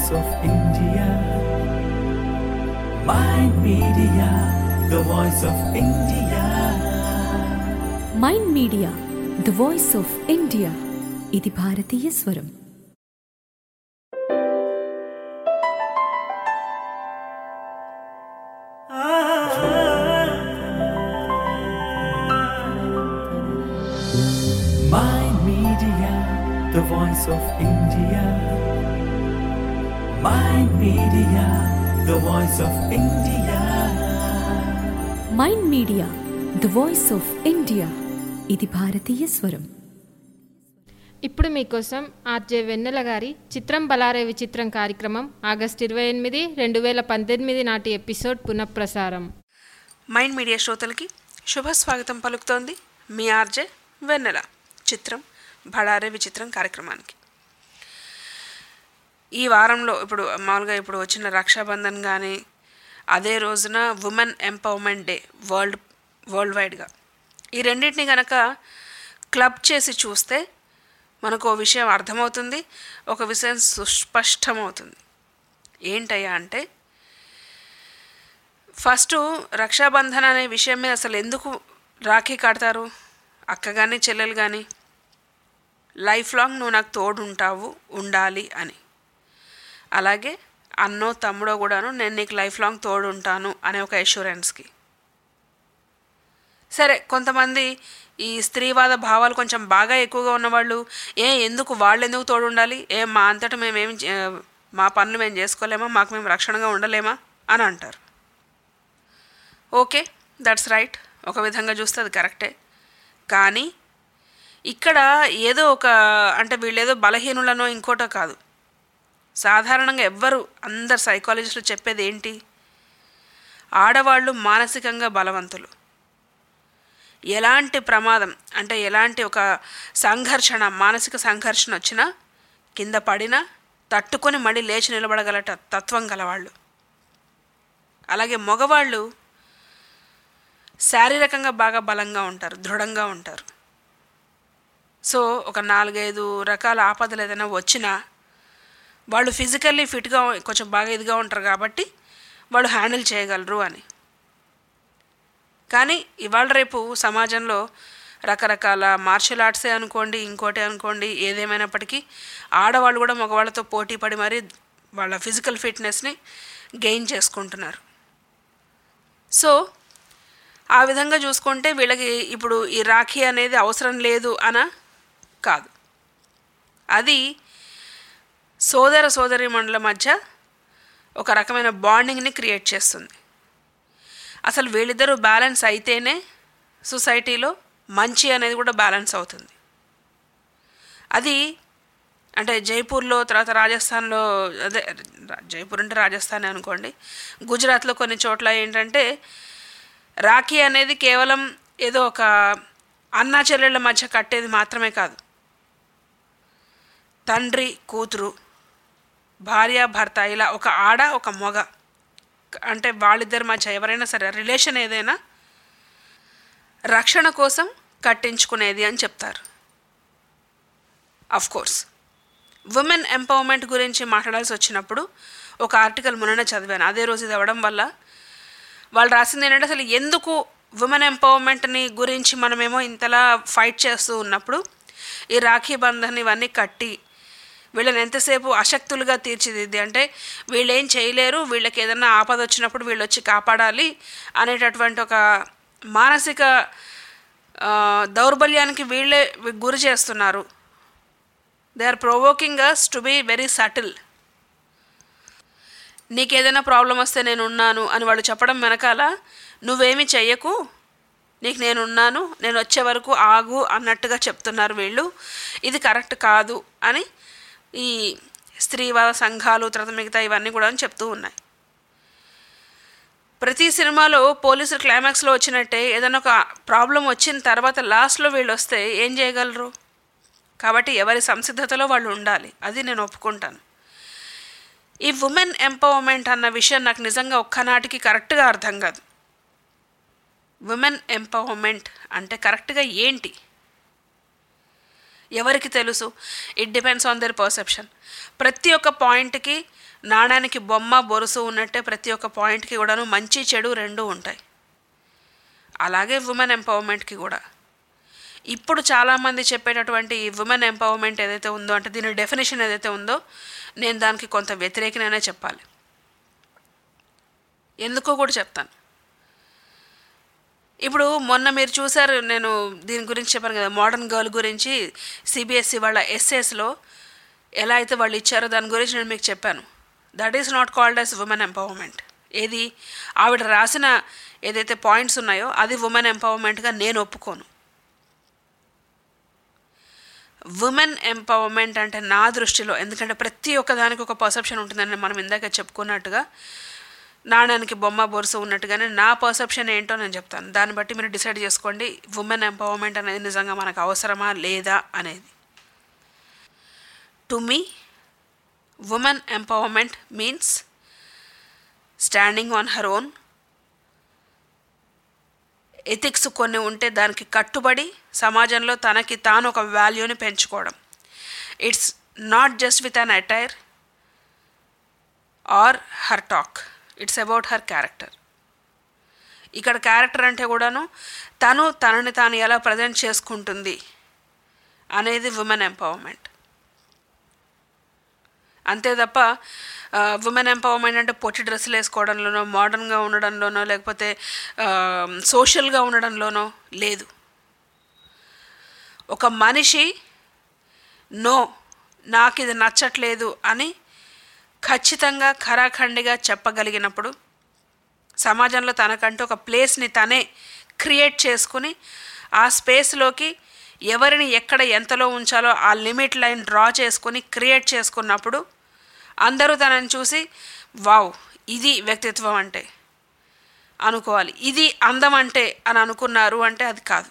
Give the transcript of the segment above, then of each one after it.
voice of India. Mind Media, the voice of India. Mind Media the voice of India. ఇది భారతీయ స్వరం. Mind Media, the voice of India. Mind Media, the voice of India. Mind Media the voice of India. ఇది భారతీయ స్వరం. ఇప్పుడు మీకోసం RJ వెన్నెల గారి చిత్రం బలారే విచిత్రం కార్యక్రమం ఆగస్టు 28, 2018 నాటి ఎపిసోడ్ పునఃప్రసారం. మైండ్ మీడియా శ్రోతలకి శుభస్వాగతం పలుకుతోంది మీ ఆర్జే వెన్నెల. చిత్రం బళారే విచిత్రం కార్యక్రమానికి ఈ వారంలో ఇప్పుడు వచ్చిన రక్షాబంధన్ కానీ, అదే రోజున ఉమెన్ ఎంపవర్మెంట్ డే వరల్డ్ వైడ్గా, ఈ రెండింటిని కనుక క్లబ్ చేసి చూస్తే మనకు ఓ విషయం అర్థమవుతుంది, ఒక విషయం సుస్పష్టమవుతుంది. ఏంటయ్యా అంటే, ఫస్ట్ రక్షాబంధన్ అనే విషయం మీద అసలు ఎందుకు రాఖీ కడతారు? అక్క కానీ చెల్లెలు కానీ లైఫ్ లాంగ్ నువ్వు నాకు తోడు ఉండాలి అని. అలాగే అన్నో తమ్ముడో కూడాను నేను నీకు లైఫ్ లాంగ్ తోడు ఉంటాను అనే ఒక అష్యూరెన్స్కి. సరే, కొంతమంది ఈ స్త్రీవాద భావాలు కొంచెం బాగా ఎక్కువగా ఉన్నవాళ్ళు, ఎందుకు తోడు ఉండాలి, మా అంతటా మా పనులు మేము చేసుకోలేమా, మాకు మేము రక్షణగా ఉండలేమా అని అంటారు. ఓకే, దట్స్ రైట్, ఒక విధంగా చూస్తే అది కరెక్టే. కానీ ఇక్కడ వీళ్ళేదో బలహీనులనో ఇంకోటో కాదు. సాధారణంగా అందరు సైకాలజిస్టులు చెప్పేది ఏంటి? ఆడవాళ్ళు మానసికంగా బలవంతులు. ఎలాంటి ప్రమాదం ఎలాంటి ఒక మానసిక సంఘర్షణ వచ్చినా, కింద పడినా తట్టుకొని మళ్ళీ లేచి నిలబడగల తత్వం గలవాళ్ళు. అలాగే మగవాళ్ళు శారీరకంగా బాగా బలంగా ఉంటారు, దృఢంగా ఉంటారు. సో ఒక 4-5 రకాల ఆపదలు ఏదైనా వచ్చినా వాళ్ళు ఫిజికల్లీ ఫిట్గా కొంచెం బాగా ఇదిగా ఉంటారు కాబట్టి వాళ్ళు హ్యాండిల్ చేయగలరు అని. కానీ ఇవాళ రేపు సమాజంలో రకరకాల మార్షల్ ఆర్ట్సే అనుకోండి, ఇంకోటి అనుకోండి, ఏదేమైనప్పటికీ ఆడవాళ్ళు కూడా మగవాళ్ళతో పోటీ పడి మరీ వాళ్ళ ఫిజికల్ ఫిట్నెస్ని గెయిన్ చేసుకుంటున్నారు. సో ఆ విధంగా చూసుకుంటే వీళ్ళకి ఇప్పుడు ఈ రాఖీ అనేది అవసరం లేదు అన కాదు. అది సోదరీమణుల మధ్య ఒక రకమైన బాండింగ్ని క్రియేట్ చేస్తుంది. అసలు వీళ్ళిద్దరూ బ్యాలెన్స్ అయితేనే సొసైటీలో మంచి అనేది కూడా బ్యాలెన్స్ అవుతుంది. అది జైపూర్లో, తర్వాత రాజస్థాన్లో, జైపూర్ అంటే రాజస్థానే అనుకోండి, గుజరాత్లో కొన్ని చోట్ల ఏంటంటే రాఖీ అనేది కేవలం ఏదో ఒక అన్నా చెల్లెళ్ళ మధ్య కట్టేది మాత్రమే కాదు. తండ్రి కూతురు, భార్య భర్త, ఇలా ఒక ఆడ ఒక మగ వాళ్ళిద్దరి మధ్య ఎవరైనా సరే రిలేషన్ ఏదైనా రక్షణ కోసం కట్టించుకునేది అని చెప్తారు. అఫ్కోర్స్ ఉమెన్ ఎంపవర్మెంట్ గురించి మాట్లాడాల్సి వచ్చినప్పుడు ఒక ఆర్టికల్ మొన్న చదివాను. అదే రోజు ఇది అవ్వడం వల్ల వాళ్ళు రాసింది ఏంటంటే, అసలు ఎందుకు ఉమెన్ ఎంపవర్మెంట్ని గురించి మనమేమో ఇంతలా ఫైట్ చేస్తూ ఉన్నప్పుడు ఈ రాఖీ బంధన్ ఇవన్నీ కట్టి వీళ్ళని ఎంతసేపు అశక్తులుగా తీర్చిదిద్ది, వీళ్ళు ఏం చేయలేరు, వీళ్ళకి ఏదైనా ఆపద వచ్చినప్పుడు వీళ్ళు వచ్చి కాపాడాలి అనేటటువంటి ఒక మానసిక దౌర్బల్యానికి వీళ్ళే గురి చేస్తున్నారు. They are provoking us to be very subtle. నీకేదైనా ప్రాబ్లం వస్తే నేనున్నాను అని వాళ్ళు చెప్పడం వెనకాల, నువ్వేమీ చెయ్యకు, నీకు నేనున్నాను, నేను వచ్చే వరకు ఆగు అన్నట్టుగా చెప్తున్నారు వీళ్ళు. ఇది కరెక్ట్ కాదు అని ఈ స్త్రీవాద సంఘాలు, తర్వాత మిగతా ఇవన్నీ కూడా చెప్తూ ఉన్నాయి. ప్రతి సినిమాలో పోలీసులు క్లైమాక్స్లో వచ్చినట్టే ఏదైనా ఒక ప్రాబ్లం వచ్చిన తర్వాత లాస్ట్లో వీళ్ళు వస్తే ఏం చేయగలరు? కాబట్టి ఎవరి సంసిద్ధతలో వాళ్ళు ఉండాలి, అది నేను ఒప్పుకుంటాను. ఈ ఉమెన్ ఎంపవర్మెంట్ అన్న విషయం నాకు నిజంగా ఒక్కనాటికి కరెక్ట్గా అర్థం కాదు. ఉమెన్ ఎంపవర్మెంట్ అంటే కరెక్ట్గా ఏంటి? ఎవరికి తెలుసు? It depends on their perception. ప్రతి ఒక్క పాయింట్కి నాణానికి బొమ్మ బొరుసు ఉన్నట్టే ప్రతి ఒక్క పాయింట్కి కూడాను మంచి చెడు రెండూ ఉంటాయి. అలాగే ఉమెన్ ఎంపవర్మెంట్కి కూడా ఇప్పుడు చాలామంది చెప్పేటటువంటి ఉమెన్ ఎంపవర్మెంట్ ఏదైతే ఉందో, అంటే దీని డెఫినేషన్ ఏదైతే ఉందో, నేను దానికి కొంత వ్యతిరేకనైనా చెప్పాలి. ఎందుకో కూడా చెప్తాను. ఇప్పుడు మొన్న మీరు చూసారు, నేను దీని గురించి చెప్పాను కదా, మోడర్న్ గర్ల్ గురించి సిబిఎస్ఈ వాళ్ళ ఎస్ఏస్లో ఎలా అయితే వాళ్ళు ఇచ్చారో దాని గురించి నేను మీకు చెప్పాను. That is not called as women empowerment. ఏది ఆవిడ రాసిన ఏదైతే పాయింట్స్ ఉన్నాయో అది ఉమెన్ ఎంపవర్మెంట్గా నేను ఒప్పుకోను. ఉమెన్ ఎంపవర్మెంట్ అంటే నా దృష్టిలో, ఎందుకంటే ప్రతి ఒక్కదానికి ఒక పర్సెప్షన్ ఉంటుందని మనం ఇందాక చెప్పుకున్నట్టుగా, నాణానికి బొమ్మ బొరుసు ఉన్నట్టుగానే నా పర్సెప్షన్ ఏంటో నేను చెప్తాను. దాన్ని బట్టి మీరు డిసైడ్ చేసుకోండి ఉమెన్ ఎంపవర్మెంట్ అనేది నిజంగా మనకు అవసరమా లేదా అనేది. To me women empowerment means standing on her own. Ethics కొన్ని ఉంటే దానికి కట్టుబడి సమాజంలో తనకి తాను ఒక వాల్యూని పెంచుకోవడం. It's not just with an attire or her talk, it's about her character. ఇక్కడ క్యారెక్టర్ అంటే కూడాను తనని తాను ఎలా ప్రజెంట్ చేసుకుంటుంది అనేది ఉమెన్ ఎంపవర్మెంట్. అంతే తప్ప ఉమెన్ ఎంపవర్మెంట్ అంటే పొట్టి డ్రెస్సులు వేసుకోవడంలోనో, మోడర్న్గా ఉండడంలోనో, లేకపోతే సోషల్గా ఉండడంలోనో లేదు. ఒక మనిషి నాకు ఇది నచ్చట్లేదు అని ఖచ్చితంగా ఖరాఖండిగా చెప్పగలిగినప్పుడు సమాజంలో తనకంటూ ఒక ప్లేస్ని తనే క్రియేట్ చేసుకుని ఆ స్పేస్లోకి ఎవరిని ఎక్కడ ఎంతలో ఉంచాలో ఆ లిమిట్ లైన్ డ్రా చేసుకుని క్రియేట్ చేసుకున్నప్పుడు అందరూ తనని చూసి వావ్ ఇది వ్యక్తిత్వం అంటే అనుకోవాలి, ఇది అందం అంటే అని అనుకున్నారు అంటే అది కాదు.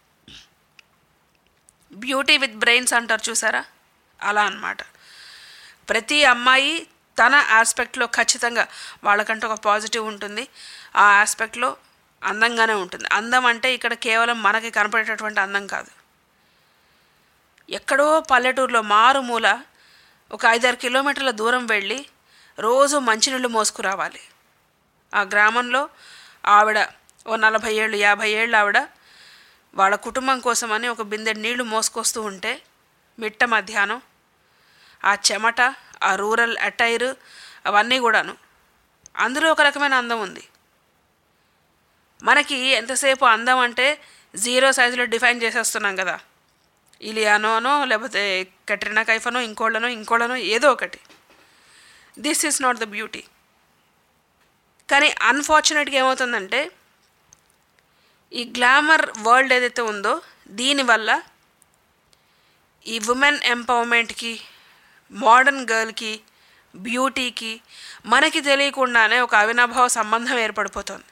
బ్యూటీ విత్ బ్రెయిన్స్ అంటారు చూసారా, అలా అన్నమాట. ప్రతి అమ్మాయి తన ఆస్పెక్ట్లో ఖచ్చితంగా వాళ్ళకంటూ ఒక పాజిటివ్ ఉంటుంది, ఆ ఆస్పెక్ట్లో అందంగానే ఉంటుంది. అందం అంటే ఇక్కడ కేవలం మనకి కనపడేటటువంటి అందం కాదు. ఎక్కడో పల్లెటూరులో మారుమూల ఒక 5-6 కిలోమీటర్ల దూరం వెళ్ళి రోజు మంచినీళ్ళు మోసుకురావాలి. ఆ గ్రామంలో ఆవిడ ఓ 40 ఏళ్ళు 50 ఏళ్ళు ఆవిడ వాళ్ళ కుటుంబం కోసమని ఒక బిందె నీళ్లు మోసుకొస్తూ ఉంటే మిట్ట మధ్యాహ్నం ఆ చెమట, ఆ రూరల్ అటైర్ అవన్నీ కూడాను అందులో ఒక రకమైన అందం ఉంది. మనకి ఎంతసేపు అందం అంటే 0 సైజులో డిఫైన్ చేసేస్తున్నాం కదా, ఇలియానోనో లేకపోతే కట్రినా కైఫనో ఇంకోళ్ళనో ఏదో ఒకటి. This is not the beauty. కానీ అన్ఫార్చునేట్గా ఏమవుతుందంటే ఈ గ్లామర్ వరల్డ్ ఏదైతే ఉందో దీనివల్ల ఈ ఉమెన్ ఎంపవర్మెంట్కి, మోడర్న్ గర్ల్కి, బ్యూటీకి మనకి తెలియకుండానే ఒక అవినాభావ సంబంధం ఏర్పడిపోతుంది.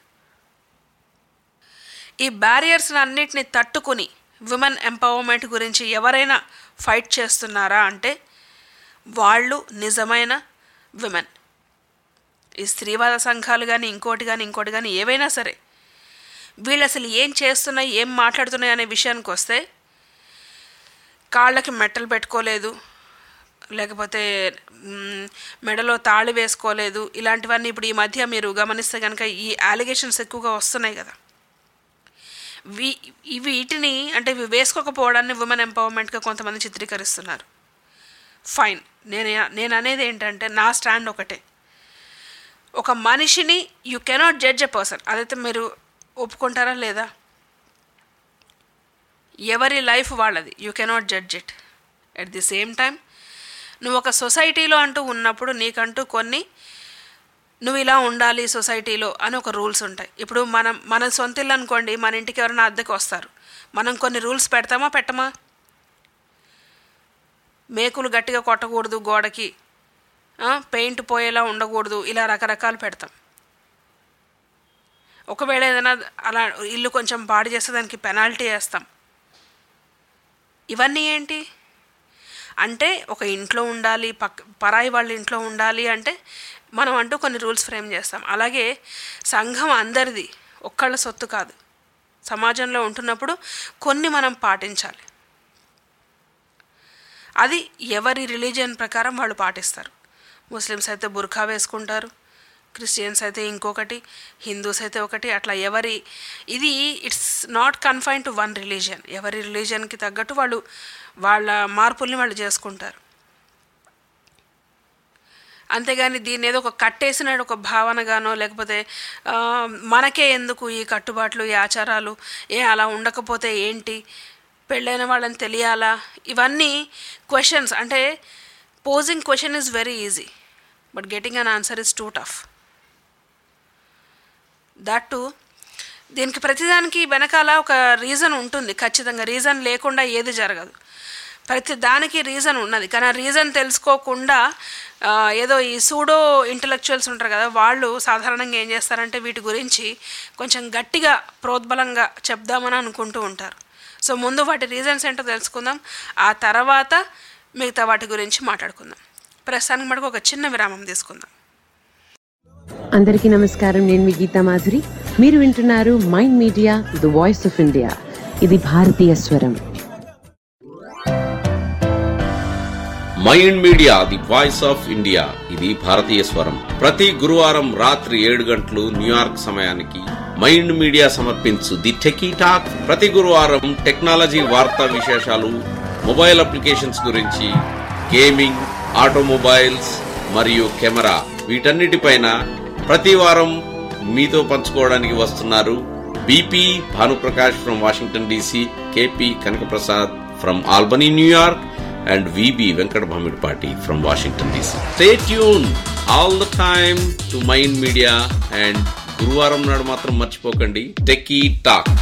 ఈ బ్యారియర్స్ని అన్నిటిని తట్టుకుని ఉమెన్ ఎంపవర్మెంట్ గురించి ఎవరైనా ఫైట్ చేస్తున్నారా అంటే వాళ్ళు నిజమైన విమెన్. ఈ స్త్రీవాద సంఘాలు కానీ ఇంకోటి కానీ ఏవైనా సరే వీళ్ళు అసలు ఏం చేస్తున్నాయి, ఏం మాట్లాడుతున్నాయి అనే విషయానికి వస్తే కాళ్ళకి మెట్టలు పెట్టుకోలేదు, లేకపోతే మెడలో తాళి వేసుకోలేదు, ఇలాంటివన్నీ ఇప్పుడు ఈ మధ్య మీరు గమనిస్తే కనుక ఈ అలిగేషన్స్ ఎక్కువగా వస్తున్నాయి కదా. వీటిని అంటే ఇవి వేసుకోకపోవడాన్ని ఉమెన్ ఎంపవర్మెంట్గా కొంతమంది చిత్రీకరిస్తున్నారు. ఫైన్, నేను అనేది ఏంటంటే నా స్టాండ్ ఒకటే. ఒక మనిషిని you cannot judge a person, అదైతే మీరు ఒప్పుకుంటారా లేదా? ఎవరి లైఫ్ వాళ్ళది, you cannot judge it. At the same time నువ్వు ఒక సొసైటీలో అంటూ ఉన్నప్పుడు నీకంటూ కొన్ని నువ్వు ఇలా ఉండాలి సొసైటీలో అని ఒక రూల్స్ ఉంటాయి. ఇప్పుడు మన సొంత ఇల్లు అనుకోండి, మన ఇంటికి ఎవరైనా అద్దెకి వస్తారు, మనం కొన్ని రూల్స్ పెడతామా పెట్టమా? మేకులు గట్టిగా కొట్టకూడదు, గోడకి పెయింట్ పోయేలా ఉండకూడదు, ఇలా రకరకాలు పెడతాం. ఒకవేళ ఏదైనా అలా ఇల్లు కొంచెం పాడు చేస్తే దానికి పెనాల్టీ వేస్తాం. ఇవన్నీ ఏంటి అంటే ఒక ఇంట్లో ఉండాలి, పరాయి వాళ్ళ ఇంట్లో ఉండాలి అంటే మనం అంటూ కొన్ని రూల్స్ ఫ్రేమ్ చేస్తాం. అలాగే సంఘం అందరిది, ఒక్కళ్ళ సొత్తు కాదు. సమాజంలో ఉంటున్నప్పుడు కొన్ని మనం పాటించాలి. అది ఎవరి రిలీజియన్ ప్రకారం వాళ్ళు పాటిస్తారు. ముస్లిమ్స్ అయితే బుర్ఖా వేసుకుంటారు, క్రిస్టియన్స్ అయితే ఇంకొకటి, హిందూస్ అయితే ఒకటి. అట్లా ఇది it's not confine to one religion. ఎవరి రిలీజియన్కి తగ్గట్టు వాళ్ళు వాళ్ళ మార్పుల్ని వాళ్ళు చేసుకుంటారు. అంతేగాని దీన్ని ఏదో ఒక కట్టేసిన ఒక భావనగానో, లేకపోతే మనకే ఎందుకు ఈ కట్టుబాట్లు, ఈ ఆచారాలు, అలా ఉండకపోతే ఏంటి, పెళ్ళైన వాళ్ళని తెలియాలా, ఇవన్నీ క్వశ్చన్స్. అంటే posing question is very easy, but getting an answer is too tough. That too దీనికి ప్రతిదానికి వెనకాల ఒక రీజన్ ఉంటుంది ఖచ్చితంగా. రీజన్ లేకుండా ఏది జరగదు. ప్రతి దానికి రీజన్ ఉన్నది. కానీ ఆ రీజన్ తెలుసుకోకుండా ఏదో ఈ సూడో ఇంటలెక్చువల్స్ ఉంటారు కదా, వాళ్ళు సాధారణంగా ఏం చేస్తారంటే వీటి గురించి కొంచెం గట్టిగా ప్రోద్బలంగా చెప్దామని అనుకుంటూ ఉంటారు. సో ముందు వాటి రీజన్స్ ఏంటో తెలుసుకుందాం, ఆ తర్వాత మిగతా వాటి గురించి మాట్లాడుకుందాం. ప్రస్తుతానికి మనకు ఒక చిన్న విరామం తీసుకుందాం. అందరికీ నమస్కారం. నేను మీ గీతా మాధురి. మీరు వింటున్నారు Mind Media the voice of India. ఇది భారతీయ స్వరం. Mind Media the voice of India, ఇది భారతీయ స్వరం. ప్రతి గురువారం రాత్రి 7 గంటలు న్యూయార్క్ సమయానికి మైండ్ మీడియా సమర్పించు ది టెకీ టాక్. ప్రతి గురువారం టెక్నాలజీ వార్తా విశేషాలు, మొబైల్ అప్లికేషన్స్ గురించి, గేమింగ్, ఆటోమొబైల్స్ మరియు కెమెరా, వీటన్నిటిపైన ప్రతి వారం మీతో పంచుకోవడానికి వస్తున్నారు BP Bhanuprakash from Washington DC, KP Kanakaprasad from Albany New York, and VB Venkat Bhamidpati from Washington DC. Stay tuned all the time to Mind Media, and గురువారం నాడు మాత్రం మర్చిపోకండి techie talk.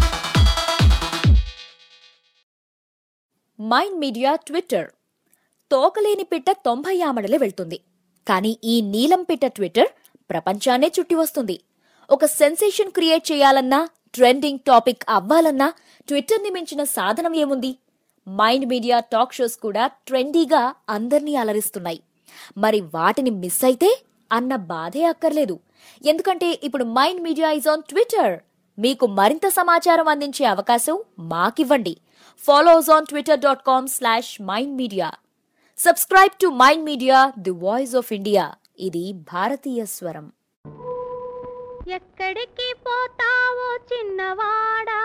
Mind Media Twitter. తోకలేని పిట్ట 90 ఆమడలే వెళ్తుంది, కానీ ఈ నీలం పిట్ట ట్విట్టర్ ప్రపంచాన్నే చుట్టి వస్తుంది. ఒక సెన్సేషన్ క్రియేట్ చేయాలన్నా, ట్రెండింగ్ టాపిక్ అవ్వాలన్నా ట్విట్టర్ని మించిన సాధనం ఏముంది? మైండ్ మీడియా టాక్ షోస్ కూడా ట్రెండీగా అందర్నీ అలరిస్తున్నాయి. మరి వాటిని మిస్ అయితే అన్న బాధే అక్కర్లేదు. ఎందుకంటే ఇప్పుడు Mind Media is on Twitter. మీకు మరింత సమాచారం అందించే అవకాశం మాకివ్వండి. Follow us on twitter.com/mindmedia. Subscribe to Mind Media, the voice of India. ఇది భారతీయ స్వరం. ఎక్కడికి పోతావో చిన్నవాడా,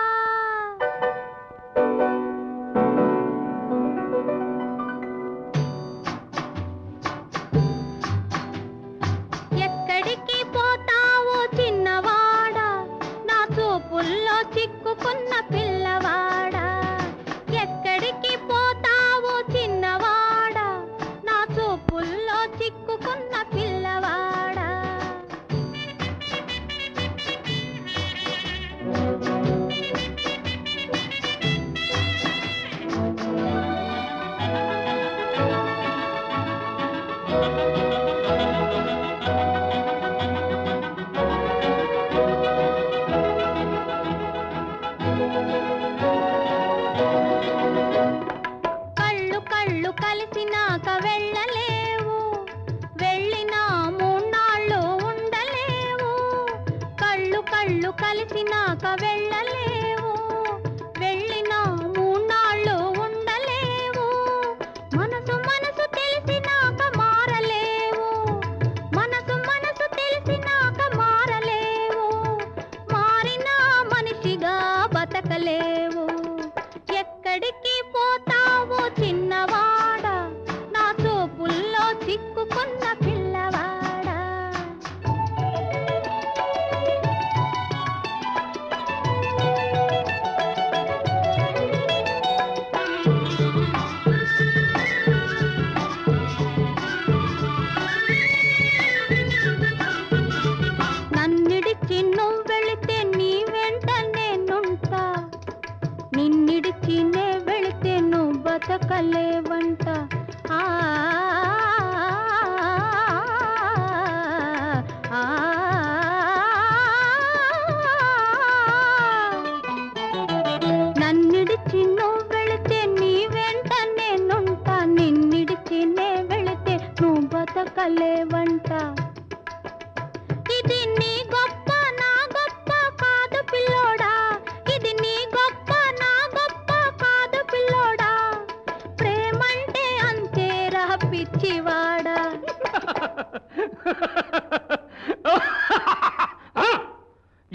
ఎక్కడికి పోతావో చిన్నవాడా, నా చూపుల్లో చిక్కుకున్న పిల్లవాడా. ఎక్కడికి పోతావో చిన్నవాడా, నా చూపుల్లో చిక్కుకున్న పిల్లవాడా. కళ్ళు కళ్ళు కలిసినాక వెళ్ళలేవు, వెళ్ళినా మూన్నాళ్ళు ఉండలేవు. కళ్ళు కళ్ళు కలిసినాక వెళ్ళలేవు, వెళ్ళినా మూన్నాళ్ళు ఉండలేవు. మనసు మనసు తెలిసినాక మారలేవు, మనసు మనసు తెలిసినాక మారలేవు. మారినా మనిషిగా బతకలేవు. ఎక్కడికి పోతావో చిన్నవాడా, నా చూపుల్లో చిక్కుకున్న పిల్లవాడా. నన్నిడిచి నువ్వు వెళితే నీ వెంట నేనుంటా,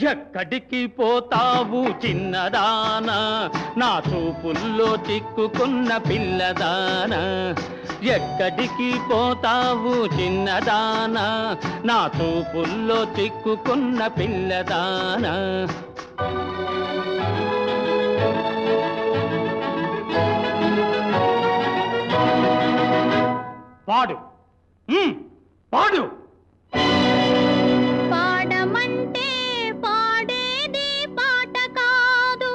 ఎక్కడికి పోతావు చిన్నదానా, నా చూపుల్లో చిక్కుకున్న పిల్లదానా. ఎక్కడికి పోతావు చిన్నదానా, నా చూపుల్లో చిక్కుకున్న పిల్లదానా. పాడు పాడు. పాడమంటే పాడేది పాట కాదు,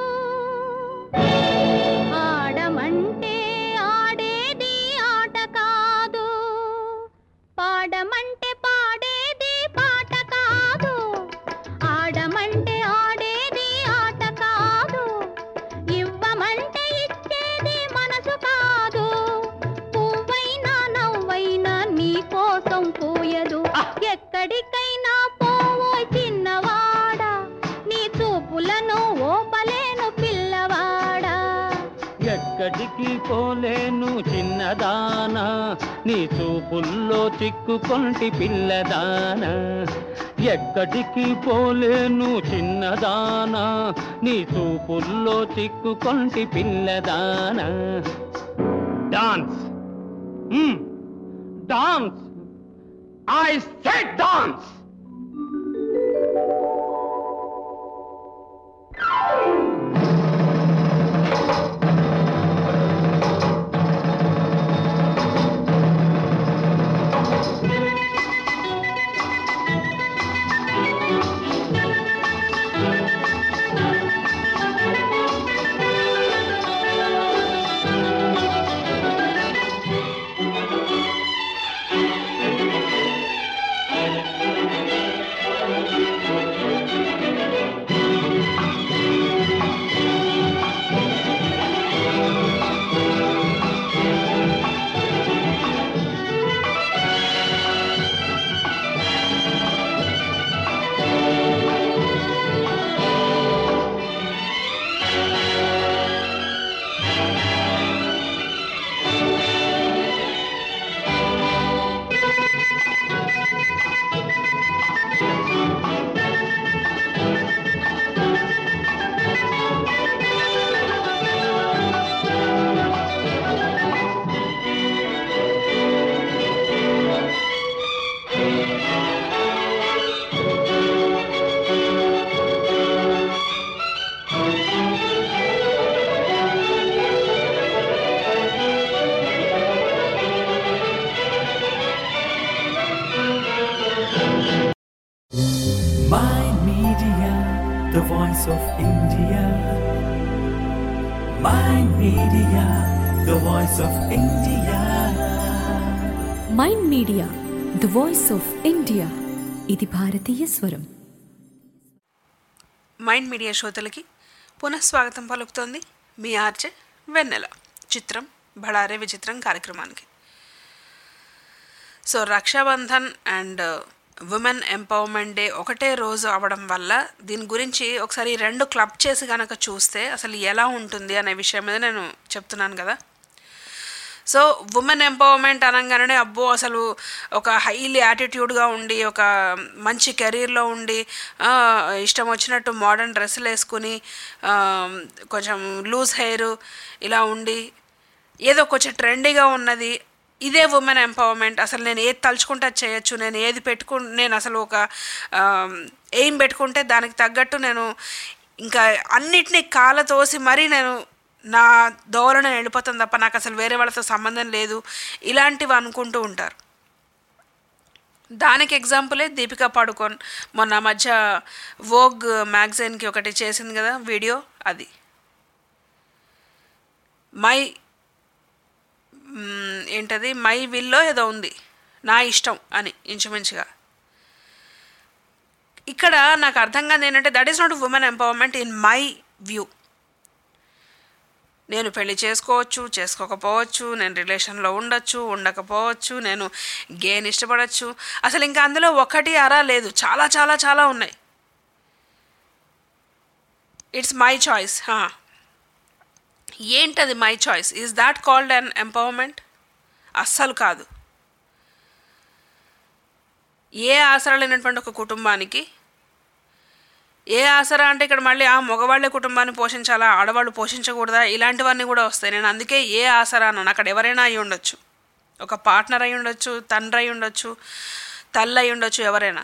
ఆడమంటే ఆడేది ఆట కాదు. పాడమంటే పాడేది పాట కాదు, ఆడమంటే ఆడేది ఆట కాదు. ఇవ్వమంటే ఇచ్చేది మనసు కాదు, పువ్వైనా నవ్వైనా నీ కోసం పూయదు. ఎక్కడికైనా పోవో చిన్నవాడా, నీ చూపులను ఓపలేను పిల్లవాడా. ఎక్కడికి పోలేను చిన్నదానా, నీ చూపుల్లో చిక్కుకొంటి పిల్లదానా. ఎక్కడికి పోలేను చిన్నదానా, నీ చూపుల్లో చిక్కుకొంటి పిల్లదానా. Dance dance, I said dance. Mind Media, the voice of India. Mind Media, the voice of India. Mind Media the voice of India, ఇది భారతీయ స్వరం. మైండ్ మీడియా శ్రోతలకి పునఃస్వాగతం పలుకుతోంది మీ ఆర్జే వెన్నెల. చిత్రం బళారే విచిత్రం కార్యక్రమానికి. So Rakshabandhan and women empowerment day ఒకటే రోజు అవ్వడం వల్ల దీని గురించి ఒకసారి రెండు క్లబ్ చేసి కనుక చూస్తే అసలు ఎలా ఉంటుంది అనే విషయం మీద నేను చెప్తున్నాను కదా. సో ఉమెన్ ఎంపవర్మెంట్ అనగానే అబ్బో అసలు ఒక హైలీ యాటిట్యూడ్గా ఉండి ఒక మంచి కెరీర్లో ఉండి ఇష్టం వచ్చినట్టు మోడర్న్ డ్రెస్సులు వేసుకుని కొంచెం లూజ్ హెయిర్ ఇలా ఉండి ఏదో కొంచెం ట్రెండీగా ఉన్నది, ఇదే ఉమెన్ ఎంపవర్మెంట్. అసలు నేను ఏది తలుచుకుంటే అది చేయొచ్చు, నేను ఏది నేను అసలు ఒక ఎయిమ్ పెట్టుకుంటే దానికి తగ్గట్టు నేను ఇంకా అన్నిటినీ కాలతోసి మరీ నేను నా దోవలో నేను వెళ్ళిపోతాను తప్ప నాకు అసలు వేరే వాళ్ళతో సంబంధం లేదు, ఇలాంటివి అనుకుంటూ ఉంటారు. దానికి ఎగ్జాంపులే దీపికా పడుకోన్ మొన్న మధ్య వోగ్ మ్యాగజైన్కి ఒకటి చేసింది కదా వీడియో, అది ఏంటది మై విల్లో ఏదో ఉంది, నా ఇష్టం అని ఇంచుమించుగా. ఇక్కడ నాకు అర్థం కాదు ఏంటంటే that is not women empowerment in my view. నేను పెళ్లి చేసుకోవచ్చు, చేసుకోకపోవచ్చు, నేను రిలేషన్లో ఉండొచ్చు, ఉండకపోవచ్చు, నేను గేని ఇష్టపడచ్చు, అసలు ఇంకా అందులో ఒకటి అరా లేదు, చాలా చాలా చాలా ఉన్నాయి. It's my choice. ఏంటది my choice? Is that called an empowerment? అస్సలు కాదు. ఏ ఆసరా లేనటువంటి ఒక కుటుంబానికి ఏ ఆసరా అంటే ఇక్కడ మళ్ళీ ఆ మగవాళ్ళే కుటుంబాన్ని పోషించాలా, ఆడవాళ్ళు పోషించకూడదా, ఇలాంటివన్నీ కూడా వస్తాయి. నేను అందుకే ఏ ఆసరా అన్నాను. అక్కడ ఎవరైనా అయి ఉండొచ్చు, ఒక పార్ట్నర్ అయి ఉండొచ్చు, తండ్రి అయి ఉండొచ్చు, తల్లి అయి ఉండొచ్చు, ఎవరైనా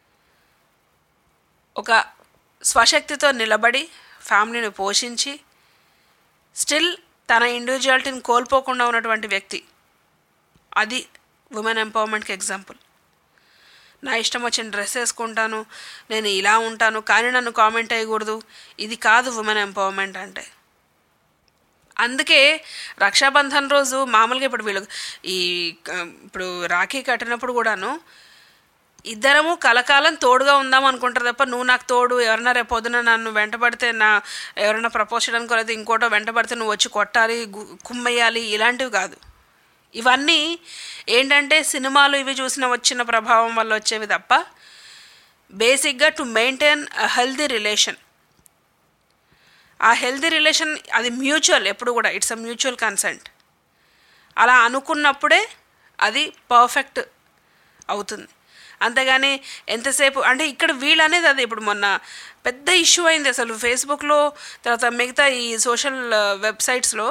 ఒక స్వశక్తితో నిలబడి ఫ్యామిలీని పోషించి స్టిల్ తన ఇండివిజువాలిటీని కోల్పోకుండా ఉన్నటువంటి వ్యక్తి, అది ఉమెన్ ఎంపవర్మెంట్కి ఎగ్జాంపుల్. నా ఇష్టం వచ్చిన డ్రెస్ వేసుకుంటాను, నేను ఇలా ఉంటాను, కానీ నన్ను కామెంట్ అయ్యకూడదు, ఇది కాదు ఉమెన్ ఎంపవర్మెంట్ అంటే. అందుకే రక్షాబంధన్ రోజు మామూలుగా ఇప్పుడు వీళ్ళు ఇప్పుడు రాఖీ కట్టినప్పుడు కూడాను ఇద్దరము కలకాలం తోడుగా ఉందాం అనుకుంటారు తప్ప, నువ్వు నాకు తోడు, ఎవరైనా రేపు పొద్దున నన్ను వెంటబడితే, ఎవరైనా ప్రపోజ్ చేయడానికి లేదా ఇంకోటో వెంటబడితే నువ్వు వచ్చి కొట్టాలి, కుమ్మేయాలి, ఇలాంటివి కాదు. ఇవన్నీ ఏంటంటే సినిమాలు ఇవి చూసిన వచ్చిన ప్రభావం వల్ల వచ్చేవి తప్ప, బేసిక్గా to maintain a healthy relation. ఆ హెల్దీ రిలేషన్ అది మ్యూచువల్, ఎప్పుడు కూడా ఇట్స్ అ మ్యూచువల్ కన్సెంట్. అలా అనుకున్నప్పుడే అది పర్ఫెక్ట్ అవుతుంది. అంతేగాని ఎంతసేపు అంటే ఇక్కడ వీళ్ళు అనేది అది ఇప్పుడు మొన్న పెద్ద ఇష్యూ అయింది అసలు ఫేస్బుక్లో, తర్వాత మిగతా ఈ సోషల్ వెబ్సైట్స్లో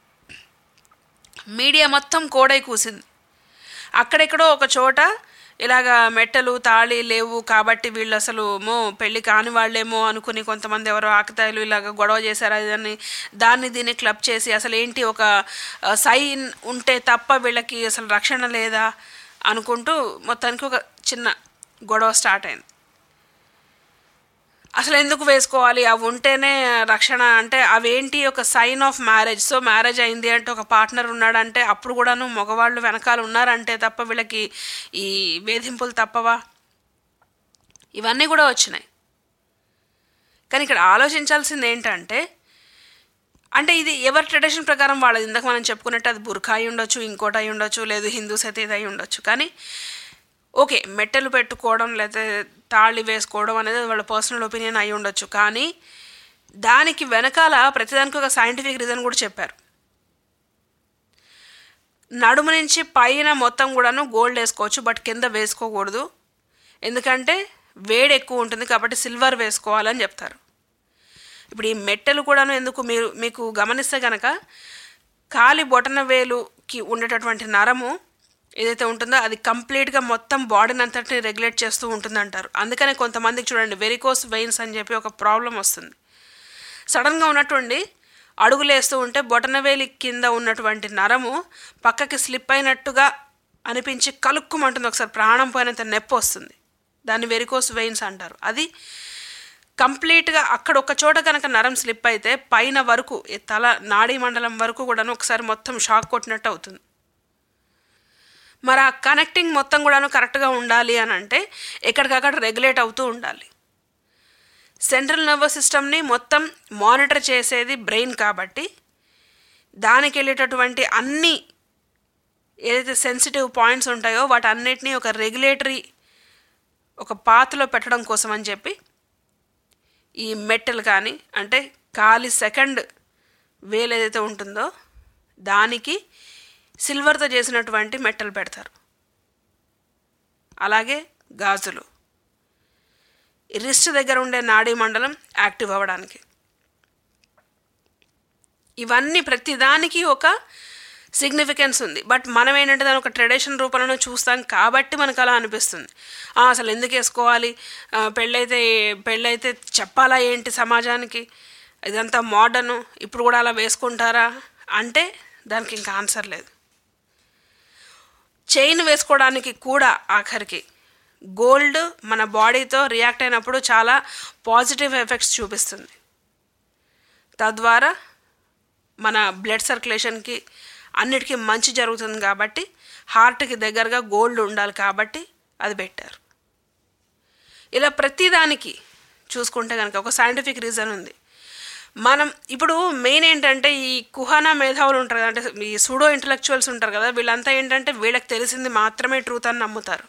మీడియా మొత్తం కోడై కూసింది. అక్కడెక్కడో ఒక చోట ఇలాగా మెట్టలు తాళి లేవు కాబట్టి వీళ్ళు అసలు పెళ్ళి కాని వాళ్ళేమో అనుకుని కొంతమంది ఎవరో ఆకతాయిలు ఇలాగ గొడవ చేశారు, దాన్ని దీన్ని క్లబ్ చేసి అసలు ఏంటి ఒక సైన్ ఉంటే తప్ప వీళ్ళకి అసలు రక్షణ లేదా అనుకుంటూ మొత్తానికి ఒక చిన్న గొడవ స్టార్ట్ అయింది. అసలు ఎందుకు వేసుకోవాలి, అవి ఉంటేనే రక్షణ అంటే అవేంటి ఒక sign of marriage. So marriage అయింది అంటే ఒక పార్ట్నర్ ఉన్నాడంటే అప్పుడు కూడాను మగవాళ్ళు వెనకాల ఉన్నారంటే తప్ప వీళ్ళకి ఈ వేధింపులు తప్పవా, ఇవన్నీ కూడా వచ్చినాయి. కానీ ఇక్కడ ఆలోచించాల్సింది ఏంటంటే, అంటే ఇది ఎవరి ట్రెడిషన్ ప్రకారం వాళ్ళది. ఇందాక మనం చెప్పుకున్నట్టు అది బుర్ఖా అయి ఉండొచ్చు, ఇంకోటి అయి ఉండొచ్చు, లేదు హిందూస్ అయితే ఇది అయి ఉండొచ్చు. కానీ ఓకే, మెట్టెలు పెట్టుకోవడం లేదా తాళి వేసుకోవడం అనేది వాళ్ళ పర్సనల్ ఒపీనియన్ అయి ఉండొచ్చు. కానీ దానికి వెనకాల ప్రతిదానికి ఒక సైంటిఫిక్ రీజన్ కూడా చెప్పారు. నడుము నుంచి పైన మొత్తం కూడాను గోల్డ్ వేసుకోవచ్చు, బట్ కింద వేసుకోకూడదు, ఎందుకంటే వేడి ఎక్కువ ఉంటుంది కాబట్టి సిల్వర్ వేసుకోవాలని చెప్తారు. ఇప్పుడు ఈ మెట్టెలు కూడాను ఎందుకు మీకు గమనిస్తే కనుక కాలి బొటన వేలుకి ఉండేటటువంటి నరము ఏదైతే ఉంటుందో అది కంప్లీట్గా మొత్తం బాడీని అంతటిని రెగ్యులేట్ చేస్తూ ఉంటుందంటారు. అందుకనే కొంతమందికి చూడండి వెరికోస్ వెయిన్స్ అని చెప్పి ఒక ప్రాబ్లం వస్తుంది. సడన్గా ఉన్నట్టుండి అడుగులేస్తూ ఉంటే బొటనవేలి కింద ఉన్నటువంటి నరము పక్కకి స్లిప్ అయినట్టుగా అనిపించి కలుక్కుమంటుంది, ఒకసారి ప్రాణం పోయినంత నొప్పి వస్తుంది. దాన్ని వెరికోస్ వెయిన్స్ అంటారు. అది కంప్లీట్గా అక్కడ ఒక చోట కనుక నరం స్లిప్ అయితే పైన వరకు తల నాడీ మండలం వరకు కూడా ఒకసారి మొత్తం షాక్ కొట్టినట్టు అవుతుంది. మరి ఆ కనెక్టింగ్ మొత్తం కూడాను కరెక్ట్గా ఉండాలి అని అంటే ఎక్కడికక్కడ రెగ్యులేట్ అవుతూ ఉండాలి. సెంట్రల్ నర్వస్ సిస్టమ్ని మొత్తం మానిటర్ చేసేది బ్రెయిన్ కాబట్టి దానికి వెళ్ళేటటువంటి అన్ని ఏదైతే సెన్సిటివ్ పాయింట్స్ ఉంటాయో వాటన్నిటినీ ఒక రెగ్యులేటరీ ఒక పాత్లో పెట్టడం కోసం అని చెప్పి ఈ మెట్టలు కానీ అంటే కాలి సెకండ్ వేలు ఏదైతే ఉంటుందో దానికి సిల్వర్తో చేసినటువంటి మెట్టలు పెడతారు. అలాగే గాజులు రిస్ట్ దగ్గర ఉండే నాడీ మండలం యాక్టివ్ అవ్వడానికి. ఇవన్నీ ప్రతిదానికి ఒక సిగ్నిఫికెన్స్ ఉంది. బట్ మనం ఏంటంటే దాని ఒక ట్రెడిషన్ రూపంలో చూస్తాం కాబట్టి మనకు అలా అనిపిస్తుంది. అసలు ఎందుకు వేసుకోవాలి, పెళ్ళైతే చెప్పాలా ఏంటి సమాజానికి, ఇదంతా మోడర్ను, ఇప్పుడు కూడా అలా వేసుకుంటారా అంటే దానికి ఇంకా ఆన్సర్ లేదు. చైన్ వేసుకోవడానికి కూడా ఆఖరికి గోల్డ్ మన బాడీతో రియాక్ట్ అయినప్పుడు చాలా పాజిటివ్ ఎఫెక్ట్స్ చూపిస్తుంది. తద్వారా మన బ్లడ్ సర్క్యులేషన్కి అన్నిటికీ మంచి జరుగుతుంది కాబట్టి హార్ట్కి దగ్గరగా గోల్డ్ ఉండాలి కాబట్టి అది పెట్టారు. ఇలా ప్రతిదానికి చూసుకుంటే కనుక ఒక సైంటిఫిక్ రీజన్ ఉంది. మనం ఇప్పుడు మెయిన్ ఏంటంటే ఈ కుహానా మేధావులు ఉంటారు కదా, అంటే ఈ సూడో ఇంటలెక్చువల్స్ ఉంటారు కదా, వీళ్ళంతా ఏంటంటే వీళ్ళకి తెలిసింది మాత్రమే ట్రూత్ అని నమ్ముతారు.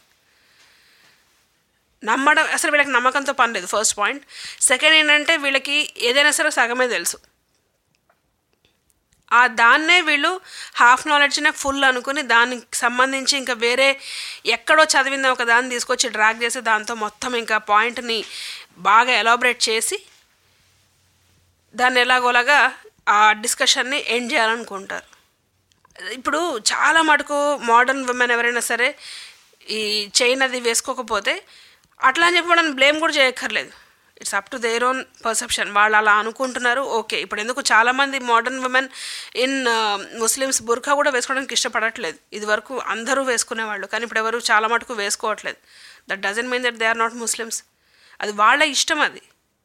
నమ్మడం అసలు వీళ్ళకి నమ్మకంతో పని లేదు, ఫస్ట్ పాయింట్. సెకండ్ ఏంటంటే వీళ్ళకి ఏదైనా సరే సగమే తెలుసు. దాన్నే వీళ్ళు హాఫ్ నాలెడ్జ్నే ఫుల్ అనుకుని దానికి సంబంధించి ఇంకా వేరే ఎక్కడో చదివింది ఒక దాన్ని తీసుకొచ్చి డ్రాగ్ చేసి దాంతో మొత్తం ఇంకా పాయింట్ని బాగా ఎలాబరేట్ చేసి దాన్ని ఎలాగోలాగా ఆ డిస్కషన్ని ఎండ్ చేయాలనుకుంటారు. ఇప్పుడు చాలా మటుకు మోడర్న్ ఉమెన్ ఎవరైనా సరే ఈ చైన్ అది వేసుకోకపోతే అట్లా అని చెప్పి వాళ్ళని బ్లేమ్ కూడా చేయక్కర్లేదు. It's up to their own perception. వాళ్ళు అలా అనుకుంటున్నారు, ఓకే. ఇప్పుడు ఎందుకు చాలామంది మోడర్న్ ఉమెన్ ఇన్ ముస్లిమ్స్ బుర్ఖా కూడా వేసుకోవడానికి ఇష్టపడట్లేదు. ఇది వరకు అందరూ వేసుకునేవాళ్ళు, కానీ ఇప్పుడు ఎవరు చాలా మటుకు వేసుకోవట్లేదు. That doesn't mean that they are not Muslims. అది వాళ్ళ ఇష్టం. అది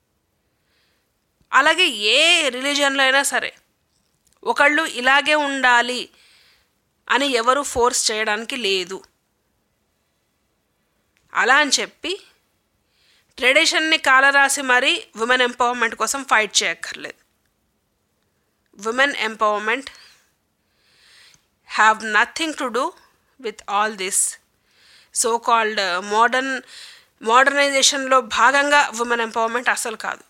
అలాగే ఏ రిలీజియన్లో అయినా సరే ఒకళ్ళు ఇలాగే ఉండాలి అని ఎవరు ఫోర్స్ చేయడానికి లేదు. అలా అని చెప్పి ట్రెడిషన్ని కాలరాసి మరీ ఉమెన్ ఎంపవర్మెంట్ కోసం ఫైట్ చేయక్కర్లేదు. Women empowerment have nothing to do with all this so called మోడర్నైజేషన్లో భాగంగా ఉమెన్ ఎంపవర్మెంట్ అసలు కాదు.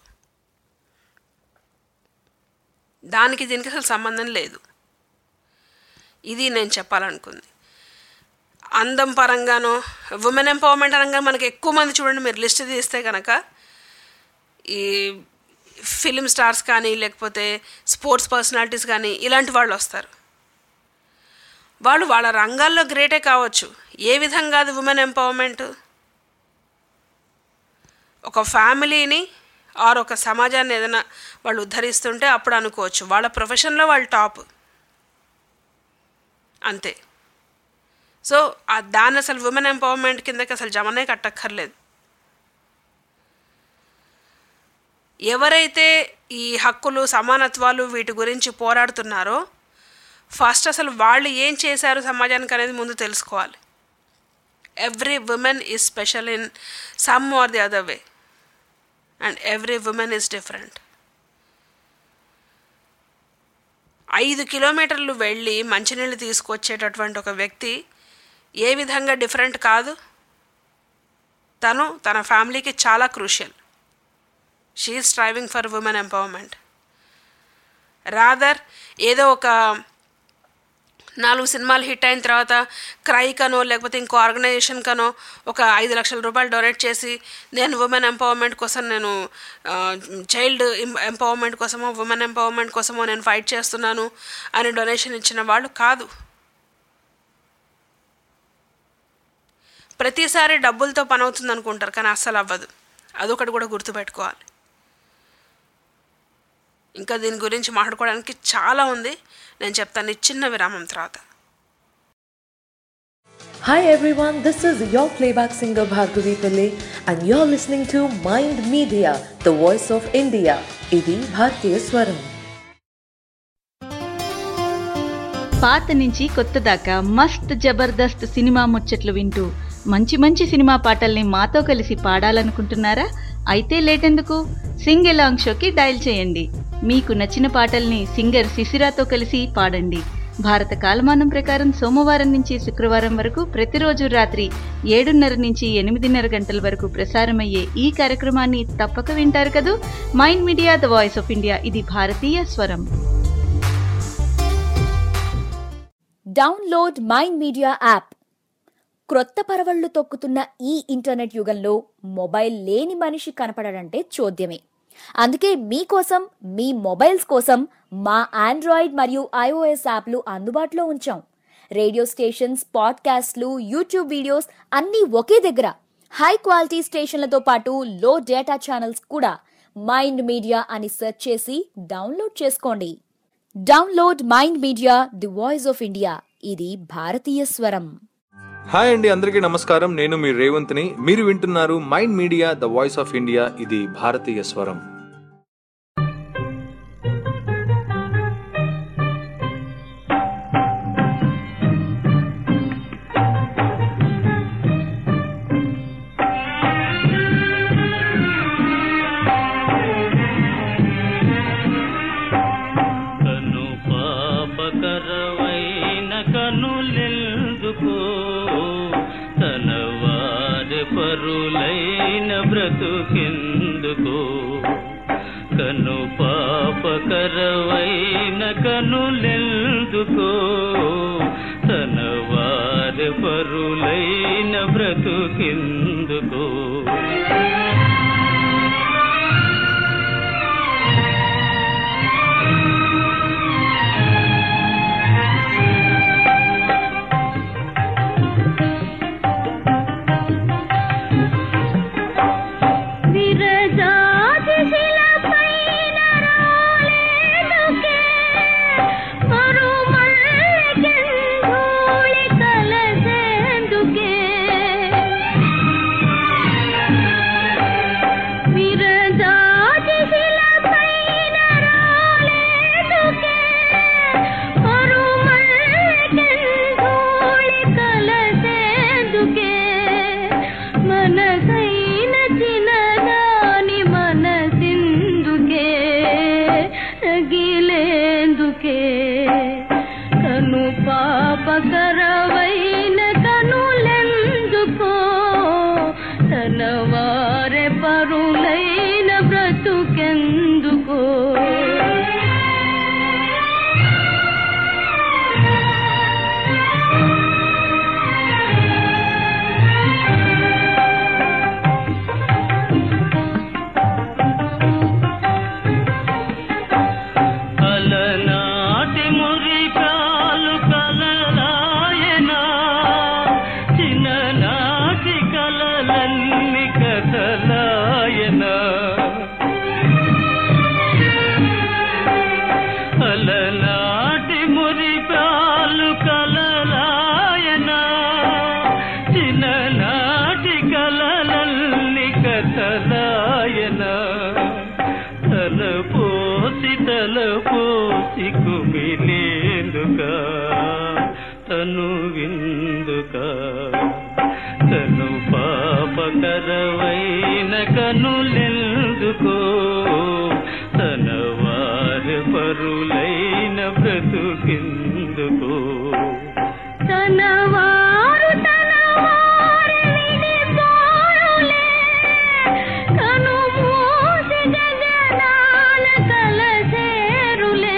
దానికి దీనికి అసలు సంబంధం లేదు. ఇది నేను చెప్పాలనుకుంది. అందం పరంగానో ఉమెన్ ఎంపవర్మెంట్ అనగా మనకి ఎక్కువ మంది చూడండి, మీరు లిస్ట్ తీస్తే కనుక ఈ ఫిలిం స్టార్స్ కానీ లేకపోతే స్పోర్ట్స్ పర్సనాలిటీస్ కానీ ఇలాంటి వాళ్ళు వస్తారు. వాళ్ళు వాళ్ళ రంగాల్లో గ్రేటే కావచ్చు. ఏ విధంగా అది ఉమెన్ ఎంపవర్మెంట్? ఒక ఫ్యామిలీని ఆర్ ఒక సమాజాన్ని ఏదైనా వాళ్ళు ఉద్ధరిస్తుంటే అప్పుడు అనుకోవచ్చు వాళ్ళ ప్రొఫెషన్లో వాళ్ళు టాప్, అంతే. సో దాన్ని అసలు ఉమెన్ ఎంపవర్మెంట్ కిందకి అసలు జమనే కట్టక్కర్లేదు. ఎవరైతే ఈ హక్కులు సమానత్వాలు వీటి గురించి పోరాడుతున్నారో ఫస్ట్ అసలు వాళ్ళు ఏం చేశారు సమాజానికి అనేది ముందు తెలుసుకోవాలి. Every women is special in some or the other way and every women is different. 5 కిలోమీటర్లు వెళ్ళి మంచినీళ్ళు తీసుకొచ్చేటటువంటి ఒక వ్యక్తి ఏ విధంగా డిఫరెంట్ కాదు? తను తన ఫ్యామిలీకి చాలా crucial. She is striving for women empowerment. Rather ఏదో ఒక 4 సినిమాలు హిట్ అయిన తర్వాత క్రైకనో లేకపోతే ఇంకో ఆర్గనైజేషన్ కనో ఒక 5 లక్షల రూపాయలు డొనేట్ చేసి నేను ఉమెన్ ఎంపవర్మెంట్ కోసం, నేను చైల్డ్ ఎంపవర్మెంట్ కోసమో ఉమెన్ ఎంపవర్మెంట్ కోసమో నేను ఫైట్ చేస్తున్నాను అని డొనేషన్ ఇచ్చిన వాళ్ళు కాదు. ప్రతిసారి డబ్బులతో పని అవుతుంది అనుకుంటారు, కానీ అస్సలు అవ్వదు. అదొకటి కూడా గుర్తుపెట్టుకోవాలి. ఇంకా దీని గురించి మాట్లాడుకోవడానికి చాలా ఉంది, నేను చెప్తాను చిన్న విరామం తర్వాత. Hi everyone, this is your playback singer Bhargavi Pillai and you're listening to Mind Media, the voice of India. Idi Bharatiya Swaram. పాత నుంచి కొత్త దాకా మస్త్ జబర్దస్త్ సినిమా ముచ్చట్లు వింటూ మంచి మంచి సినిమా పాటల్ని మాతో కలిసి పాడాలనుకుంటున్నారా? అయితే లేటెందుకు, సింగ్ ఎలాంగ్ షోకి డయల్ చేయండి. మీకు నచ్చిన పాటల్ని సింగర్ శిశిరాతో కలిసి పాడండి. భారత కాలమానం ప్రకారం సోమవారం నుంచి శుక్రవారం వరకు ప్రతిరోజు రాత్రి 7:30 నుంచి 8:30 గంటల వరకు ప్రసారమయ్యే ఈ కార్యక్రమాన్ని తప్పక వింటారు కదూ. Mind Media, the voice of India, ఇది భారతీయ స్వరం. Download Mind Media app. క్రొత్త పరవళ్లు తొక్కుతున్న ఈ ఇంటర్నెట్ యుగంలో మొబైల్ లేని మనిషి కనపడడంటే చోద్యమే. అందుకే మీకోసం, మీ మొబైల్స్ కోసం మా ఆండ్రాయిడ్ మరియు iOS యాప్లు అందుబాటులో ఉంచాం. రేడియో స్టేషన్స్, పాడ్కాస్ట్లు, యూట్యూబ్ వీడియోస్ అన్నీ ఒకే దగ్గర. హై క్వాలిటీ స్టేషన్లతో పాటు లో డేటా ఛానల్స్ కూడా. మైండ్ మీడియా అని సెర్చ్ చేసి డౌన్లోడ్ చేసుకోండి. Download Mind Media, the voice of India. ఇది భారతీయ స్వరం. హాయ్ అండి, అందరికీ నమస్కారం. నేను మీ రేవంత్ని. మీరు వింటున్నారు Mind Media, the voice of India. ఇది భారతీయ స్వరం. పరులైన బ్రతుకెందుకో కను పాపకరవైన కనులెందుకో తన వారి పరులైన బ్రతుకెందుకో కరవైన కనులెందుకో తన వారె పరులైన బ్రతుకెందుకో తను విందుక తను పాపకరవైన కనులెందుకో తన వారి పరులైన బ్రతుకెందుకో తన వారు తన వారి విడిపోరులే కను మూసి గగనాన కలసేరులే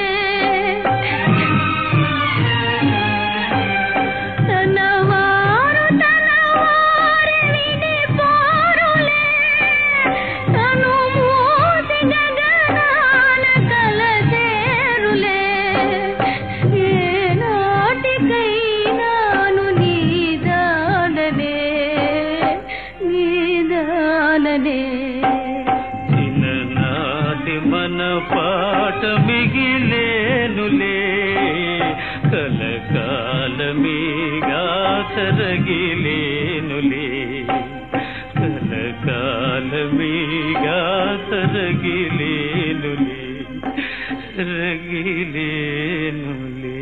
చిన్ననాటి మన పాట మిగిలేనులే కలకాలమీగా తరగిలేనులే కలకాలమీగా తరగిలేనులే రగిలేనులే.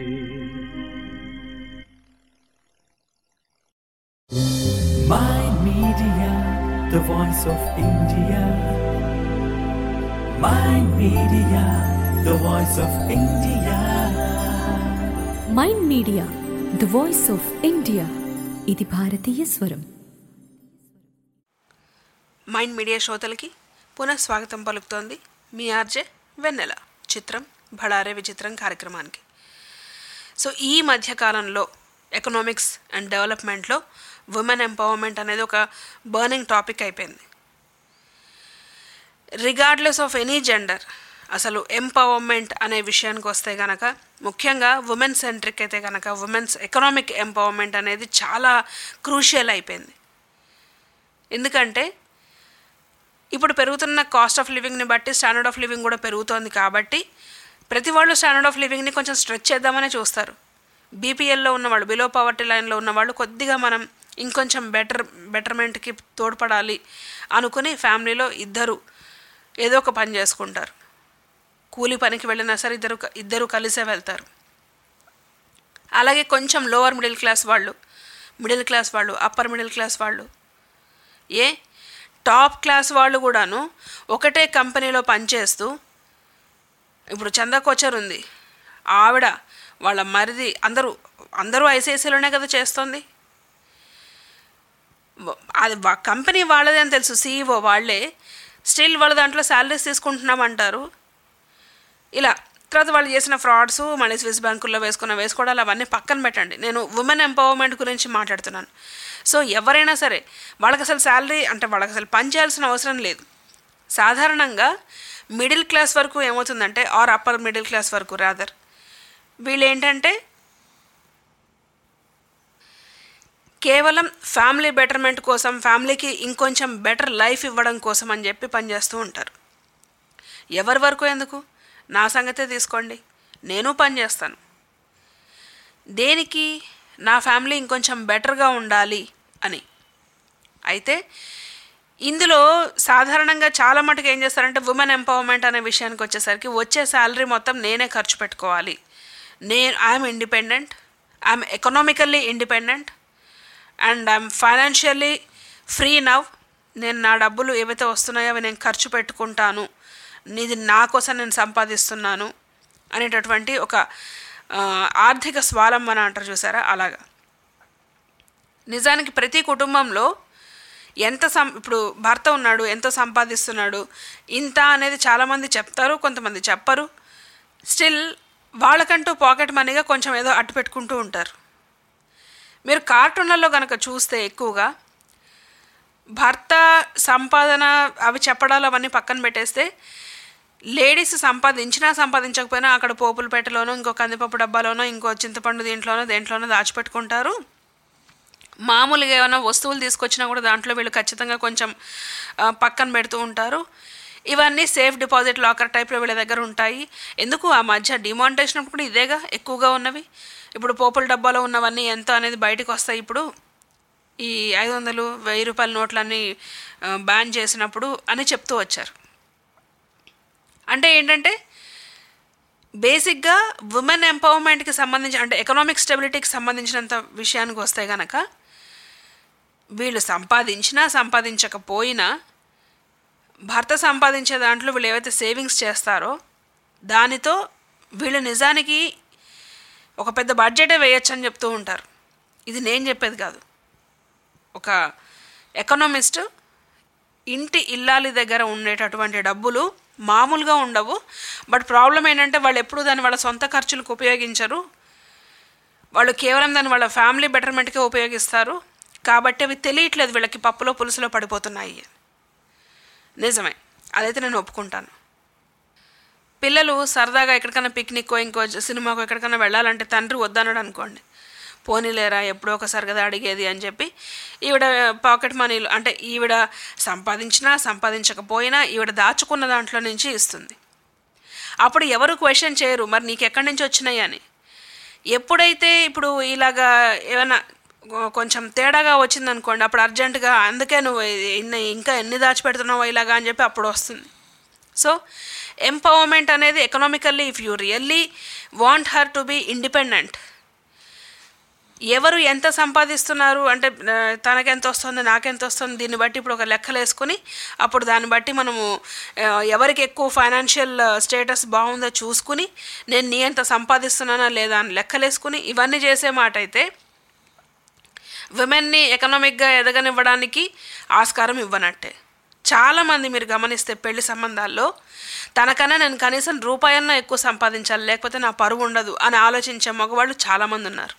Mind Media, the voice of India. Mind Media, the voice of India. Mind Media the voice of India ఇది భారతీయ స్వరం. మైండ్ మీడియా శ్రోతలకి పునః స్వాగతం పలుకుతోంది మీ ఆర్జే వెన్నెల. చిత్రం భళారే విచిత్రం కార్యక్రమానికి. సో ఈ మధ్యకాలంలో ఎకనామిక్స్ అండ్ డెవలప్మెంట్లో ఉమెన్ ఎంపవర్మెంట్ అనేది ఒక బర్నింగ్ టాపిక్ అయిపోయింది. రిగార్డ్లెస్ ఆఫ్ ఎనీ జెండర్, అసలు ఎంపవర్మెంట్ అనే విషయానికి వస్తే కనుక ముఖ్యంగా ఉమెన్ సెంట్రిక్ అయితే కనుక ఉమెన్స్ ఎకనామిక్ ఎంపవర్మెంట్ అనేది చాలా క్రూషియల్ అయిపోయింది. ఎందుకంటే ఇప్పుడు పెరుగుతున్న కాస్ట్ ఆఫ్ లివింగ్ని బట్టి స్టాండర్డ్ ఆఫ్ లివింగ్ కూడా పెరుగుతోంది. కాబట్టి ప్రతి వాళ్ళు స్టాండర్డ్ ఆఫ్ లివింగ్ని కొంచెం స్ట్రెచ్ చేద్దామనే చూస్తారు. బీపీఎల్లో ఉన్నవాళ్ళు, బిలో పవర్టీ లైన్లో ఉన్నవాళ్ళు కొద్దిగా మనం ఇంకొంచెం బెటర్మెంట్కి తోడ్పడాలి అనుకుని ఫ్యామిలీలో ఇద్దరు ఏదో ఒక పని చేసుకుంటారు. కూలి పనికి వెళ్ళినా సరే ఇద్దరు కలిసే వెళ్తారు. అలాగే కొంచెం లోవర్ మిడిల్ క్లాస్ వాళ్ళు, అప్పర్ మిడిల్ క్లాస్ వాళ్ళు, టాప్ క్లాస్ వాళ్ళు కూడాను ఒకటే కంపెనీలో పనిచేస్తూ, ఇప్పుడు చందా కోచర్ ఉంది, ఆవిడ వాళ్ళ మరిది అందరూ ఐసిఐసిలోనే కదా చేస్తుంది. అది కంపెనీ వాళ్ళదే అని తెలుసు, సీఈఓ వాళ్ళే, స్టిల్ వాళ్ళు దాంట్లో శాలరీస్ తీసుకుంటున్నామంటారు. ఇలా తర్వాత వాళ్ళు చేసిన ఫ్రాడ్స్, మళ్ళీ స్విస్ బ్యాంకుల్లో వేసుకోవడాలు అవన్నీ పక్కన పెట్టండి. నేను ఉమెన్ ఎంపవర్మెంట్ గురించి మాట్లాడుతున్నాను. సో ఎవరైనా సరే వాళ్ళకి అసలు శాలరీ అంటే వాళ్ళకి అసలు పని చేయాల్సిన అవసరం లేదు. సాధారణంగా మిడిల్ క్లాస్ వరకు ఏమవుతుందంటే, ఆర్ అప్పర్ మిడిల్ క్లాస్ వరకు రాదర్, వీళ్ళు ఏంటంటే కేవలం ఫ్యామిలీ బెటర్మెంట్ కోసం, ఫ్యామిలీకి ఇంకొంచెం బెటర్ లైఫ్ ఇవ్వడం కోసం అని చెప్పి పనిచేస్తూ ఉంటారు. ఎవరి వరకు ఎందుకు, నా సంగతే తీసుకోండి, నేను పనిచేస్తాను. దేనికి? నా ఫ్యామిలీ ఇంకొంచెం బెటర్గా ఉండాలి అని. అయితే ఇందులో సాధారణంగా చాలా మటుకు ఏం చేస్తారంటే, ఉమెన్ ఎంపవర్మెంట్ అనే విషయానికి వచ్చేసరికి వచ్చే శాలరీ మొత్తం నేనే ఖర్చు పెట్టుకోవాలి, I'm independent, I'm economically independent and I'm financially free now, నేను నా డబ్బులు ఏవైతే వస్తున్నాయో అవి నేను ఖర్చు పెట్టుకుంటాను, ఇది నా కోసం నేను సంపాదిస్తున్నాను అనేటటువంటి ఒక ఆర్థిక స్వాలంబన అంటారు చూసారా, అలాగా. నిజానికి ప్రతి కుటుంబంలో ఇప్పుడు భర్త ఉన్నాడు, ఎంత సంపాదిస్తున్నాడు, ఇంత అనేది చాలామంది చెప్తారు, కొంతమంది చెప్పరు. స్టిల్ వాళ్ళకంటూ పాకెట్ మనీగా కొంచెం ఏదో అట్టు పెట్టుకుంటూ ఉంటారు. మీరు కార్టూన్లలో కనుక చూస్తే ఎక్కువగా భర్త సంపాదన అవి చెప్పడాలు అవన్నీ పక్కన పెట్టేస్తే, లేడీస్ సంపాదించినా సంపాదించకపోయినా అక్కడ పోపుల పెట్టెలోనో, ఇంకో కందిపప్పు డబ్బాలోనో, ఇంకో చింతపండు దేంట్లోనో దాచిపెట్టుకుంటారు. మామూలుగా ఏమైనా వస్తువులు తీసుకొచ్చినా కూడా దాంట్లో వీళ్ళు ఖచ్చితంగా కొంచెం పక్కన పెడుతూ ఉంటారు. ఇవన్నీ సేఫ్ డిపాజిట్ లాకర్ టైప్లో వీళ్ళ దగ్గర ఉంటాయి. ఎందుకు ఆ మధ్య డిమానిటైజేషన్ అప్పుడు ఇదేగా ఎక్కువగా ఉన్నవి. ఇప్పుడు పోపుల డబ్బాలో ఉన్నవన్నీ ఎంత అనేది బయటకు వస్తాయి. ఇప్పుడు ఈ 500, 1000 రూపాయల నోట్లన్నీ బ్యాన్ చేసినప్పుడు అని చెప్తూ వచ్చారు. అంటే ఏంటంటే బేసిక్గా ఉమెన్ ఎంపవర్మెంట్కి సంబంధించి, అంటే ఎకనామిక్ స్టెబిలిటీకి సంబంధించినంత విషయానికి వస్తే కనుక, వీళ్ళు సంపాదించినా సంపాదించకపోయినా భర్త సంపాదించే దాంట్లో వీళ్ళు ఏవైతే సేవింగ్స్ చేస్తారో దానితో వీళ్ళు నిజానికి ఒక పెద్ద బడ్జెటే వేయచ్చు అని చెప్తూ ఉంటారు. ఇది నేను చెప్పేది కాదు, ఒక ఎకనామిస్ట్ ఇంటి ఇల్లాలి దగ్గర ఉండేటటువంటి డబ్బులు మామూలుగా ఉండవు. బట్ ప్రాబ్లం ఏంటంటే వాళ్ళు ఎప్పుడూ దాన్ని వాళ్ళ సొంత ఖర్చులకు ఉపయోగించరు, వాళ్ళు కేవలం దాన్ని వాళ్ళ ఫ్యామిలీ బెటర్మెంట్కే ఉపయోగిస్తారు. కాబట్టి అవి తెలియట్లేదు వీళ్ళకి, పప్పులో పులుసులో పడిపోతున్నాయి. నిజమే, అదైతే నేను ఒప్పుకుంటాను. పిల్లలు సరదాగా ఎక్కడికైనా పిక్నిక్కో ఇంకో సినిమాకో ఎక్కడికైనా వెళ్ళాలంటే తండ్రి వద్దన్నాడు అనుకోండి, పోనీలేరా ఎప్పుడో ఒకసారి కదా అడిగేది అని చెప్పి ఈవిడ పాకెట్ మనీలు, అంటే ఈవిడ సంపాదించినా సంపాదించకపోయినా ఈవిడ దాచుకున్న దాంట్లో నుంచి ఇస్తుంది. అప్పుడు ఎవరు క్వశ్చన్ చేయరు, మరి నీకు ఎక్కడి నుంచి వచ్చినాయి అని. ఎప్పుడైతే ఇప్పుడు ఇలాగా ఏమైనా కొంచెం తేడాగా వచ్చిందనుకోండి, అప్పుడు అర్జెంటుగా అందుకే నువ్వు ఇంకా ఎన్ని దాచిపెడుతున్నావు ఇలాగా అని చెప్పి అప్పుడు వస్తుంది. సో ఎంపవర్మెంట్ అనేది economically, if you really want her to be independent, ఎవరు ఎంత సంపాదిస్తున్నారు అంటే తనకెంత వస్తుంది నాకెంత వస్తుంది దీన్ని బట్టి ఇప్పుడు ఒక లెక్కలు వేసుకుని అప్పుడు దాన్ని బట్టి మనము ఎవరికి ఎక్కువ ఫైనాన్షియల్ స్టేటస్ బాగుందో చూసుకుని నేను నీ ఎంత సంపాదిస్తున్నానా లేదా అని లెక్కలు వేసుకుని ఇవన్నీ చేసే మాట అయితే విమెన్ని ఎకనామిక్గా ఎదగనివ్వడానికి ఆస్కారం ఇవ్వనట్టే. చాలామంది మీరు గమనిస్తే పెళ్లి సంబంధాల్లో తనకన్నా నేను కనీసం రూపాయన్నా ఎక్కువ సంపాదించాలి లేకపోతే నా పరువు ఉండదు అని ఆలోచించే మగవాళ్ళు చాలామంది ఉన్నారు.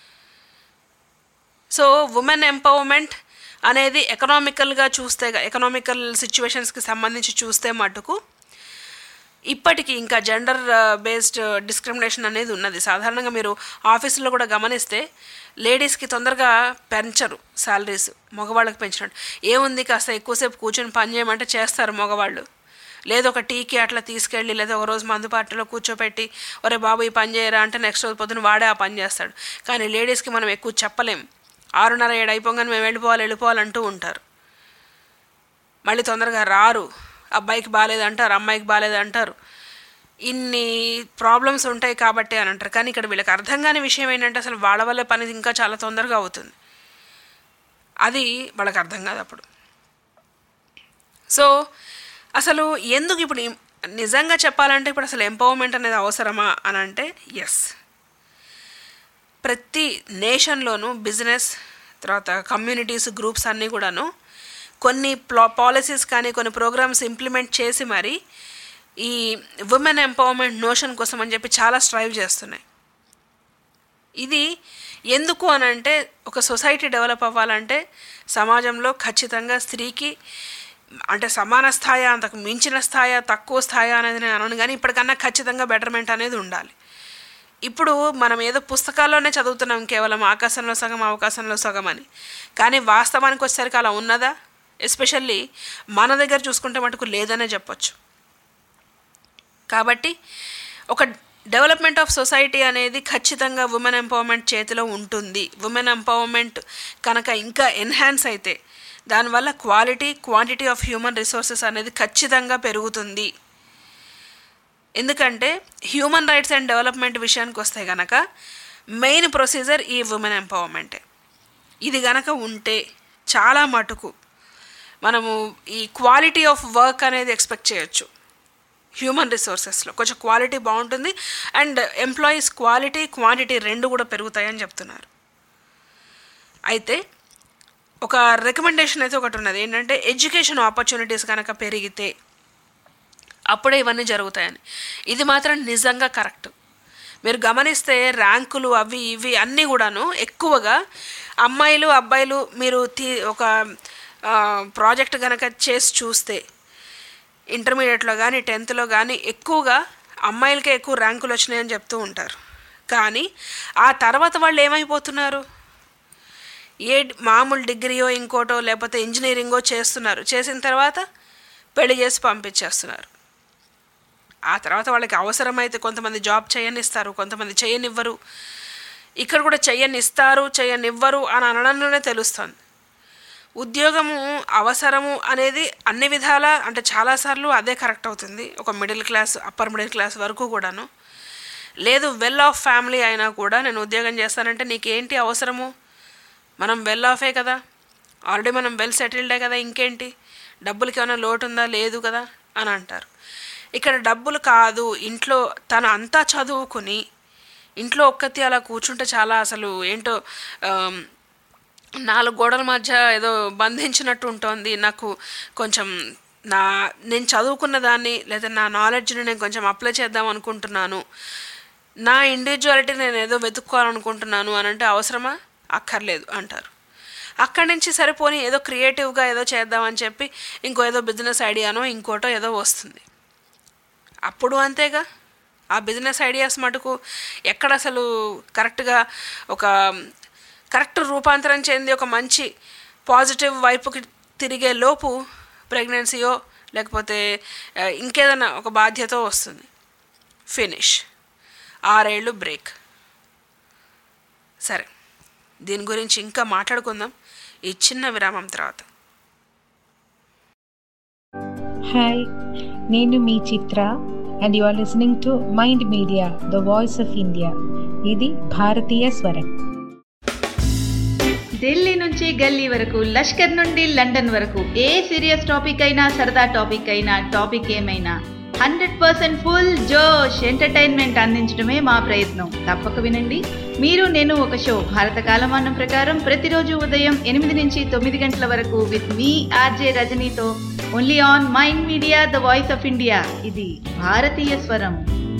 సో ఉమెన్ ఎంపవర్మెంట్ అనేది ఎకనామికల్గా చూస్తే, ఎకనామికల్ సిచ్యువేషన్స్కి సంబంధించి చూస్తే మటుకు ఇప్పటికీ ఇంకా జెండర్ బేస్డ్ డిస్క్రిమినేషన్ అనేది ఉన్నది. సాధారణంగా మీరు ఆఫీసులో కూడా గమనిస్తే లేడీస్కి తొందరగా పెంచరు శాలరీస్, మగవాళ్ళకి పెంచినట్టు. ఏముంది కాస్త ఎక్కువసేపు కూర్చొని పని చేయమంటే చేస్తారు మగవాళ్ళు, లేదా ఒక టీకి అట్లా తీసుకెళ్ళి లేదా ఒక రోజు మందు పార్టీలో కూర్చోపెట్టి ఒరే బాబు ఈ పని చేయరా అంటే నెక్స్ట్ రోజు పొద్దున వాడే ఆ పని చేస్తాడు. కానీ లేడీస్కి మనం ఎక్కువ చెప్పలేం, 6:30, 7 అయిపోగానే మేము వెళ్ళిపోవాలంటూ ఉంటారు. మళ్ళీ తొందరగా రారు, అబ్బాయికి బాగాలేదంటారు, అమ్మాయికి బాగాలేదంటారు, ఇన్ని ప్రాబ్లమ్స్ ఉంటాయి కాబట్టి అని అంటారు. కానీ ఇక్కడ వీళ్ళకి అర్థం కాని విషయం ఏంటంటే అసలు వాళ్ళ వల్లే పని ఇంకా చాలా తొందరగా అవుతుంది, అది వాళ్ళకి అర్థం కాదు అప్పుడు. సో అసలు ఎందుకు ఇప్పుడు నిజంగా చెప్పాలంటే ఇప్పుడు అసలు ఎంపవర్మెంట్ అనేది అవసరమా అని అంటే ఎస్. ప్రతి నేషన్లోనూ బిజినెస్ తర్వాత కమ్యూనిటీస్ గ్రూప్స్ అన్నీ కూడాను కొన్ని పాలసీస్ కానీ కొన్ని ప్రోగ్రామ్స్ ఇంప్లిమెంట్ చేసి మరి ఈ ఉమెన్ ఎంపవర్మెంట్ నోషన్ కోసం అని చెప్పి చాలా స్ట్రైవ్ చేస్తున్నాయి. ఇది ఎందుకు అని అంటే ఒక సొసైటీ డెవలప్ అవ్వాలంటే సమాజంలో ఖచ్చితంగా స్త్రీకి అంటే సమాన స్థాయి, అంతకు మించిన స్థాయి, తక్కువ స్థాయి అనేది నేను అనను, కానీ ఇప్పటికన్నా ఖచ్చితంగా బెటర్మెంట్ అనేది ఉండాలి. ఇప్పుడు మనం ఏదో పుస్తకాల్లోనే చదువుతున్నాం కేవలం ఆకాశంలో సగం అవకాశంలో సగం అని, కానీ వాస్తవానికి వచ్చేసరికి అలా ఉన్నదా? ఎస్పెషల్లీ మన దగ్గర చూసుకుంటే మటుకు లేదనే చెప్పొచ్చు. కాబట్టి ఒక డెవలప్మెంట్ ఆఫ్ సొసైటీ అనేది ఖచ్చితంగా ఉమెన్ ఎంపవర్మెంట్ చేతిలో ఉంటుంది. ఉమెన్ ఎంపవర్మెంట్ కనుక ఇంకా ఎన్హాన్స్ అయితే దానివల్ల quality quantity of human resources అనేది ఖచ్చితంగా పెరుగుతుంది. ఎందుకంటే హ్యూమన్ రైట్స్ అండ్ డెవలప్మెంట్ విషయానికి వస్తే కనుక మెయిన్ ప్రొసీజర్ ఈ ఉమెన్ ఎంపవర్మెంటే. ఇది కనుక ఉంటే చాలా మటుకు మనము ఈ క్వాలిటీ ఆఫ్ వర్క్ అనేది ఎక్స్పెక్ట్ చేయొచ్చు. హ్యూమన్ రిసోర్సెస్లో కొంచెం క్వాలిటీ బాగుంటుంది అండ్ ఎంప్లాయీస్ క్వాలిటీ క్వాంటిటీ రెండు కూడా పెరుగుతాయని చెప్తున్నారు. అయితే ఒక రికమెండేషన్ అయితే ఒకటి ఉన్నది, ఏంటంటే ఎడ్యుకేషన్ ఆపర్చునిటీస్ కనుక పెరిగితే అప్పుడే ఇవన్నీ జరుగుతాయని. ఇది మాత్రం నిజంగా కరెక్ట్. మీరు గమనిస్తే ర్యాంకులు అవి ఇవి అన్నీ కూడాను ఎక్కువగా అమ్మాయిలు అబ్బాయిలు మీరు ఒక ప్రాజెక్ట్ కనుక చేసి చూస్తే ఇంటర్మీడియట్లో కానీ 10th కానీ ఎక్కువగా అమ్మాయిలకే ఎక్కువ ర్యాంకులు వచ్చినాయని చెప్తూ ఉంటారు. కానీ ఆ తర్వాత వాళ్ళు ఏమైపోతున్నారు, మామూలు డిగ్రీయో ఇంకోటో లేకపోతే ఇంజనీరింగో చేస్తున్నారు. చేసిన తర్వాత పెళ్లి చేసి పంపించేస్తున్నారు. ఆ తర్వాత వాళ్ళకి అవసరమైతే కొంతమంది జాబ్ చేయనిస్తారు, కొంతమంది చేయనివ్వరు. ఇక్కడ కూడా చేయనిస్తారు చేయనివ్వరు అని అనడంలోనే తెలుస్తుంది. ఉద్యోగము అవసరము అనేది అన్ని విధాలా అంటే చాలాసార్లు అదే కరెక్ట్ అవుతుంది. ఒక middle class upper middle class వరకు కూడాను. లేదు వెల్ ఆఫ్ ఫ్యామిలీ అయినా కూడా నేను ఉద్యోగం చేస్తానంటే నీకేంటి అవసరము, మనం వెల్ ఆఫే కదా, ఆల్రెడీ మనం వెల్ సెటిల్డే కదా, ఇంకేంటి డబ్బులకి ఏమైనా లోటు ఉందా, లేదు కదా అని అంటారు. ఇక్కడ డబ్బులు కాదు, ఇంట్లో తను అంతా చదువుకుని ఇంట్లో ఒక్కతి అలా కూర్చుంటే చాలా అసలు ఏంటో 4 గోడల మధ్య ఏదో బంధించినట్టు ఉంటుంది. నాకు కొంచెం నేను చదువుకున్న దాన్ని లేదా నా నాలెడ్జ్ని నేను కొంచెం అప్లై చేద్దాం అనుకుంటున్నాను, నా ఇండివిజువాలిటీ నేను ఏదో వెతుక్కోవాలనుకుంటున్నాను అని అంటే అవసరమా, అక్కర్లేదు అంటారు. అక్కడి నుంచి సరిపోని ఏదో క్రియేటివ్గా ఏదో చేద్దామని చెప్పి ఇంకో ఏదో బిజినెస్ ఐడియానో ఇంకోటో ఏదో వస్తుంది. అప్పుడు అంతేగా, ఆ బిజినెస్ ఐడియాస్ మటుకు ఎక్కడ అసలు కరెక్ట్గా ఒక కరెక్ట్ రూపాంతరం చెంది ఒక మంచి పాజిటివ్ వైపుకి తిరిగే లోపు ప్రెగ్నెన్సీయో లేకపోతే ఇంకేదైనా ఒక బాధ్యత వస్తుంది. ఫినిష్, 6 ఏళ్ళు బ్రేక్. సరే, దీని గురించి ఇంకా మాట్లాడుకుందాం ఈ చిన్న విరామం తర్వాత. హాయ్, నేను మీ Chitra and you are listening to Mind Media the voice of India. ఇది భారతీయ స్వరం. ఢిల్లీ నుంచి గల్లీ వరకు, లష్కర్ నుండి లండన్ వరకు, ఏ సీరియస్ టాపిక్ అయినా సరదా టాపిక్ అయినా టాపిక్ ఏమైనా 100% ఫుల్ జోష్ ఎంటర్టైన్మెంట్ అందించడమే మా ప్రయత్నం. తప్పక వినండి. మీరు నేను ఒక షో భారత కాలమానం ప్రకారం ప్రతిరోజు ఉదయం 8 నుంచి 9 గంటల వరకు విత్ మీ ఆర్జే రజనీతో only on Mind Media the voice of India. ఇది భారతీయ స్వరం.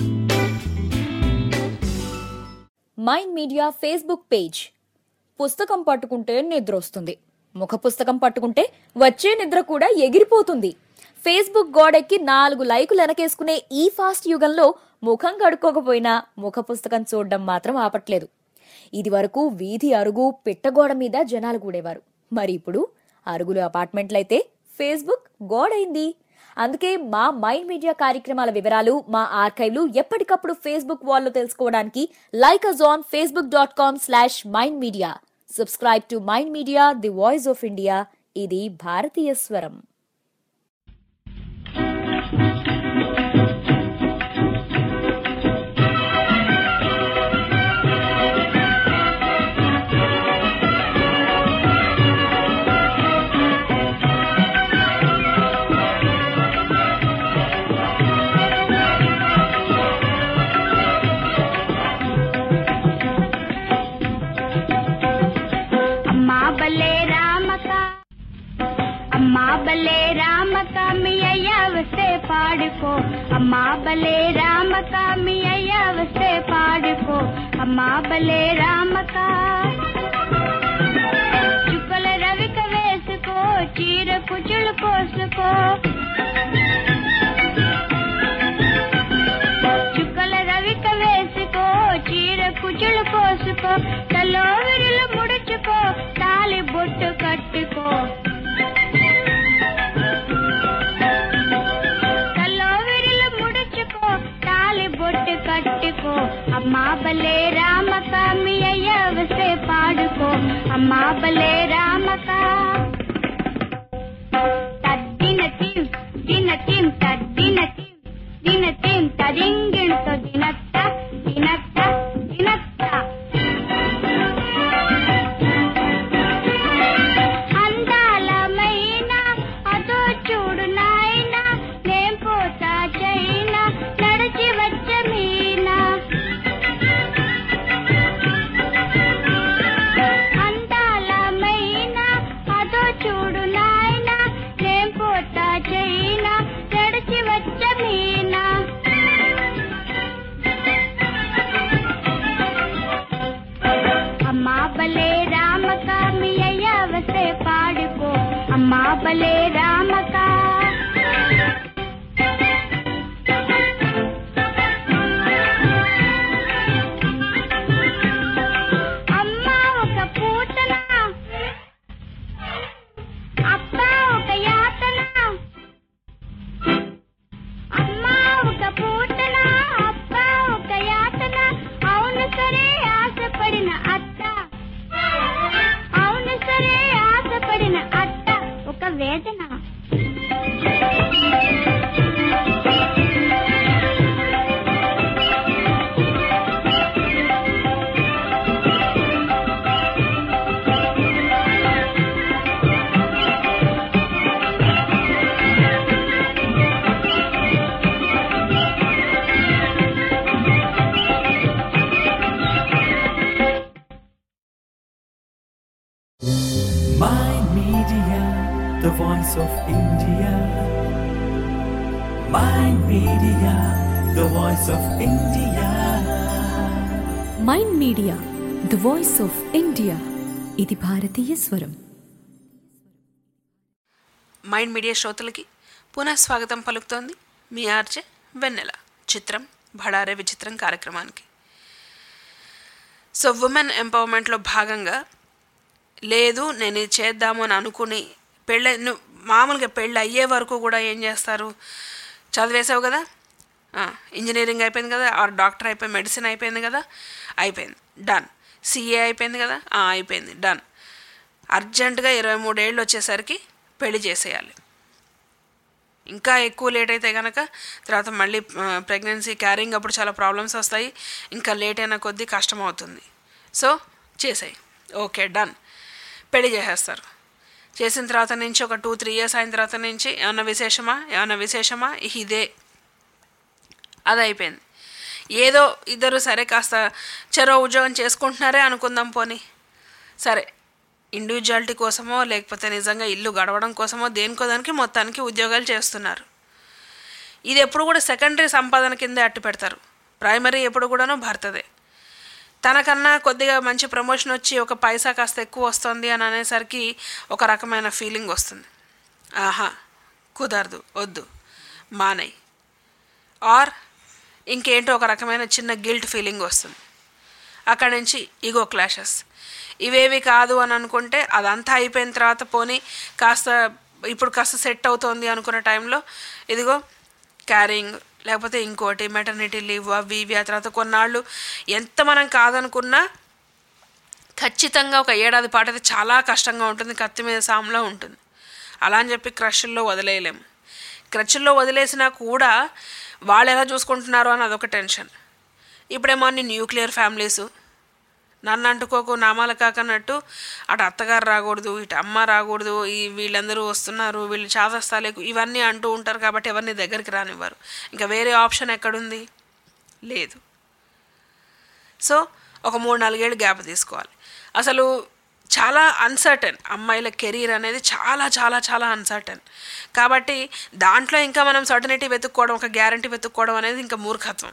Mind Media Facebook page. పుస్తకం పట్టుకుంటే నిద్ర వస్తుంది, ముఖ పుస్తకం పట్టుకుంటే వచ్చే నిద్ర కూడా ఎగిరిపోతుంది. ఫేస్బుక్ గోడెక్కి 4 లైకులు వెనకేసుకునే ఈ ఫాస్ట్ యుగంలో ముఖం కడుక్కోకపోయినా ముఖ పుస్తకం చూడడం మాత్రం ఆపట్లేదు. ఇది వరకు వీధి అరుగు పిట్టగోడ మీద జనాలు కూడేవారు. మరి ఇప్పుడు అరుగులు అపార్ట్మెంట్లయితే ఫేస్బుక్ గోడైంది. అందుకే మా మైండ్ మీడియా కార్యక్రమాల వివరాలు, మా ఆర్కైవ్లు ఎప్పటికప్పుడు ఫేస్బుక్ వాల్లో తెలుసుకోవడానికి like us on facebook.com/mindmedia. Subscribe to Mind Media, the voice of India. ఇది భారతీయ స్వరం. అమ్మ పాడుకో అమ్మా బలే రామక మీ అయ్య వస్తే పాడుకో అమ్మా బలే రామక చుక్కల రవిక వేసుకో చీర కుచులు కోసుకో చుక్కల రవిక వేసుకో చీర కుచులు కోసుకో తలో విరులు ముడుచుకో తాలి బొట్టు కట్టుకో తలో విరులు ముడుచుకో తాలి బొట్టు కట్టుకో అమ్మా బలే రామక మీ అయ్య వస్తే పాడుకో అమ్మా బలే రామక తద్దినతిం దినతిం తద్దినతిం దినతిం తరింగిణతో దినత్త దినత్త దినత్త అందాలమైన అదో చూడు నాయనా నేం పోతా చైనా నడిచి వచ్చ మీనా అందాలమైన అదో చూడు నాయనా నేం పోతా చైనా నడిచి వచ్చ మీనా అమ్మా బలే రామక మీ అయ్య వస్తే పాడుకో అమ్మా బలే రామక అమ్మా ఒక పూతన అబ్బా ఒక యాతన అమ్మా ఒక పూతన అబ్బా ఒక యాతన అవును సరే ఆశపడిన అత్త అవును సరే ఆశపడిన అత్త ఒక వేదన Mind Media, the voice of India. Mind Media, the voice of India. Mind Media the voice of India ఇది భారతీయ స్వరం. మైండ్ మీడియా శ్రోతలకి పునః స్వాగతం పలుకుతోంది మీ ఆర్జే వెన్నెల. చిత్రం భడారే విచిత్రం కార్యక్రమానికి. సో ఉమెన్ ఎంపవర్మెంట్లో భాగంగా లేదు నేను ఇది చేద్దాము అని అనుకుని మామూలుగా పెళ్ళి అయ్యే వరకు కూడా ఏం చేస్తారు, చదివేసావు కదా, ఇంజనీరింగ్ అయిపోయింది కదా, ఆర్ డాక్టర్ అయిపోయి మెడిసిన్ అయిపోయింది కదా, అయిపోయింది డన్, సిఏ అయిపోయింది కదా, అయిపోయింది డన్, అర్జెంటుగా 23 ఏళ్ళు వచ్చేసరికి పెళ్లి చేసేయాలి. ఇంకా ఎక్కువ లేట్ అయితే కనుక తర్వాత మళ్ళీ ప్రెగ్నెన్సీ క్యారింగ్ అప్పుడు చాలా ప్రాబ్లమ్స్ వస్తాయి, ఇంకా లేట్ అయిన కొద్దీ కష్టం అవుతుంది. సో చేసేయి, ఓకే డన్, పెళ్లి చేసేస్తారు. చేసిన తర్వాత నుంచి ఒక 2-3 ఇయర్స్ అయిన తర్వాత నుంచి ఏమన్నా విశేషమా ఇదే అది అయిపోయింది. ఏదో ఇద్దరు సరే కాస్త చెరో ఉద్యోగం చేసుకుంటున్నారే అనుకుందాం, పోనీ సరే ఇండివిజువాలిటీ కోసమో లేకపోతే నిజంగా ఇల్లు గడవడం కోసమో దేనికో దానికి మొత్తానికి ఉద్యోగాలు చేస్తున్నారు. ఇది ఎప్పుడు కూడా సెకండరీ సంపాదన కిందే అట్టు పెడతారు. ప్రైమరీ ఎప్పుడు కూడాను భర్తదే. తనకన్నా కొద్దిగా మంచి ప్రమోషన్ వచ్చి ఒక పైసా కాస్త ఎక్కువ వస్తుంది అని అనేసరికి ఒక రకమైన ఫీలింగ్ వస్తుంది, ఆహా కుదరదు వద్దు మానేయ్, ఆర్ ఇంకేంటో ఒక రకమైన చిన్న గిల్ట్ ఫీలింగ్ వస్తుంది. అక్కడి నుంచి ఈగో క్లాషెస్, ఇవేవి కాదు అని అనుకుంటే అదంతా అయిపోయిన తర్వాత పోనీ ఇప్పుడు కాస్త సెట్ అవుతోంది అనుకున్న టైంలో ఇదిగో క్యారింగ్ లేకపోతే ఇంకోటి మెటర్నిటీ లీవ్ అవి ఇవి. ఆ తర్వాత కొన్నాళ్ళు ఎంత మనం కాదనుకున్నా ఖచ్చితంగా ఒక ఏడాది పాటు అయితే చాలా కష్టంగా ఉంటుంది, కత్తి మీద సాంలో ఉంటుంది. అలా అని చెప్పి క్రష్ల్లో వదిలేయలేము. క్రష్ల్లో వదిలేసినా కూడా వాళ్ళు ఎలా చూసుకుంటున్నారో అని అదొక టెన్షన్. ఇప్పుడేమో అన్ని న్యూక్లియర్ ఫ్యామిలీసు, నన్ను అంటుకోకు నామాల కాకన్నట్టు అటు అత్తగారు రాకూడదు, ఇటు అమ్మ రాకూడదు, వీళ్ళందరూ వస్తున్నారు, వీళ్ళు చాదస్తాలేకు ఇవన్నీ అంటూ ఉంటారు కాబట్టి ఎవరిని దగ్గరికి రానివ్వరు. ఇంకా వేరే ఆప్షన్ ఎక్కడుంది, లేదు. సో ఒక 3-4 ఏళ్ళు గ్యాప్ తీసుకోవాలి. అసలు చాలా అన్సర్టన్. అమ్మాయిల కెరీర్ అనేది చాలా చాలా చాలా అన్సర్టన్. కాబట్టి దాంట్లో ఇంకా మనం సర్టనిటీ వెతుక్కోవడం, ఒక గ్యారంటీ వెతుక్కోవడం అనేది ఇంకా మూర్ఖత్వం.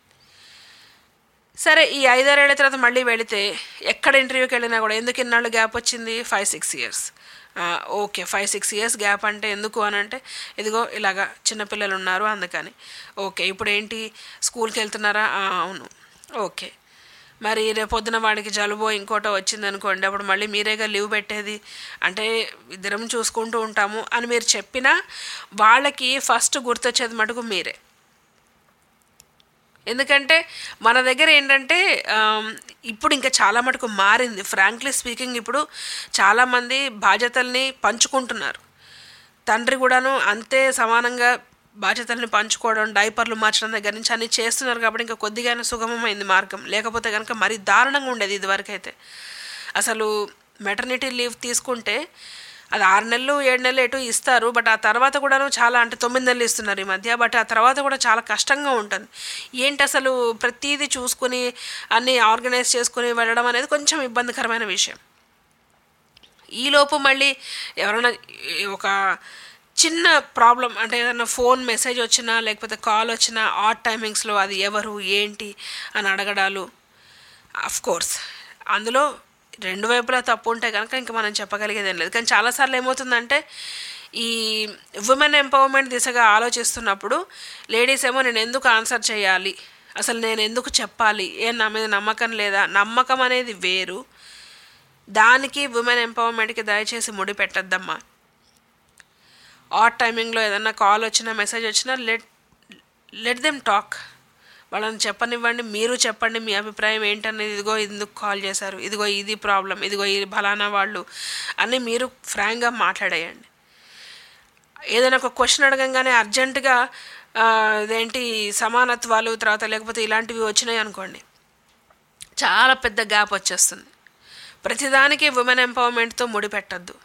సరే, ఈ 5-6 ఏళ్ల తర్వాత మళ్ళీ వెళితే ఎక్కడ ఇంటర్వ్యూకి వెళ్ళినా కూడా ఎందుకు ఇన్నాళ్ళు గ్యాప్ వచ్చింది? 5-6 years. ఓకే, 5-6 years గ్యాప్ అంటే ఎందుకు అని అంటే, ఇదిగో ఇలాగా చిన్నపిల్లలు ఉన్నారు అందుకని. ఓకే, ఇప్పుడు ఏంటి స్కూల్కి వెళ్తున్నారా? అవును. ఓకే, మరి రేపొద్దున వాడికి జలుబో ఇంకోటో వచ్చింది అనుకోండి, అప్పుడు మళ్ళీ మీరేగా లీవ్ పెట్టేది. అంటే ఇద్దరం చూసుకుంటూ ఉంటాము అని మీరు చెప్పినా వాళ్ళకి ఫస్ట్ గుర్తొచ్చేది మటుకు మీరే. ఎందుకంటే మన దగ్గర ఏంటంటే ఇప్పుడు ఇంకా చాలా మటుకు మారింది. ఫ్రాంక్లీ స్పీకింగ్, ఇప్పుడు చాలామంది బాధ్యతల్ని పంచుకుంటున్నారు. తండ్రి కూడాను అంతే సమానంగా బాధ్యతల్ని పంచుకోవడం, డైపర్లు మార్చడం దగ్గర నుంచి అన్నీ చేస్తున్నారు. కాబట్టి ఇంకా కొద్దిగానే సుగమమైంది మార్గం. లేకపోతే కనుక మరీ దారుణంగా ఉండేది ఇదివరకైతే. అసలు మెటర్నిటీ లీవ్ తీసుకుంటే అది 6 నెలలు 7 నెలలు ఎటు ఇస్తారు. బట్ ఆ తర్వాత కూడాను చాలా, అంటే 9 నెలలు ఇస్తున్నారు ఈ మధ్య. బట్ ఆ తర్వాత కూడా చాలా కష్టంగా ఉంటుంది. ఏంటి అసలు ప్రతిదీ చూసుకుని అన్నీ ఆర్గనైజ్ చేసుకుని వెళ్ళడం అనేది కొంచెం ఇబ్బందికరమైన విషయం. ఈలోపు మళ్ళీ ఎవరైనా ఒక చిన్న ప్రాబ్లం, అంటే ఏదైనా ఫోన్ మెసేజ్ వచ్చినా లేకపోతే కాల్ వచ్చినా ఆడ్ టైమింగ్స్లో అది ఎవరు ఏంటి అని అడగడాలు. అఫ్కోర్స్ అందులో 2 వైపులా తప్పు ఉంటే కనుక ఇంకా మనం చెప్పగలిగేది ఏం లేదు. కానీ చాలాసార్లు ఏమవుతుందంటే ఈ ఉమెన్ ఎంపవర్మెంట్ దిశగా ఆలోచిస్తున్నప్పుడు లేడీస్ ఏమో నేను ఎందుకు ఆన్సర్ చేయాలి, అసలు నేను ఎందుకు చెప్పాలి, నా మీద నమ్మకం లేదా? నమ్మకం అనేది వేరు, దానికి ఉమెన్ ఎంపవర్మెంట్కి దయచేసి ముడి పెట్టద్దమ్మా. ఆడ్ టైమింగ్లో ఏదన్నా కాల్ వచ్చినా మెసేజ్ వచ్చినా లెట్ దెమ్ టాక్. వాళ్ళని చెప్పనివ్వండి, మీరు చెప్పండి మీ అభిప్రాయం ఏంటనేది. ఇదిగో ఎందుకు కాల్ చేశారు, ఇదిగో ఇది ప్రాబ్లం, ఇదిగో ఇది ఫలానా వాళ్ళు అని మీరు ఫ్రాంక్గా మాట్లాడేయండి. ఏదైనా ఒక క్వశ్చన్ అడగంగానే అర్జెంటుగా ఇదేంటి సమానత్వాలు తర్వాత లేకపోతే ఇలాంటివి వచ్చినాయి అనుకోండి, చాలా పెద్ద గ్యాప్ వచ్చేస్తుంది. ప్రతిదానికి ఉమెన్ ఎంపవర్మెంట్తో ముడిపెట్టద్దు.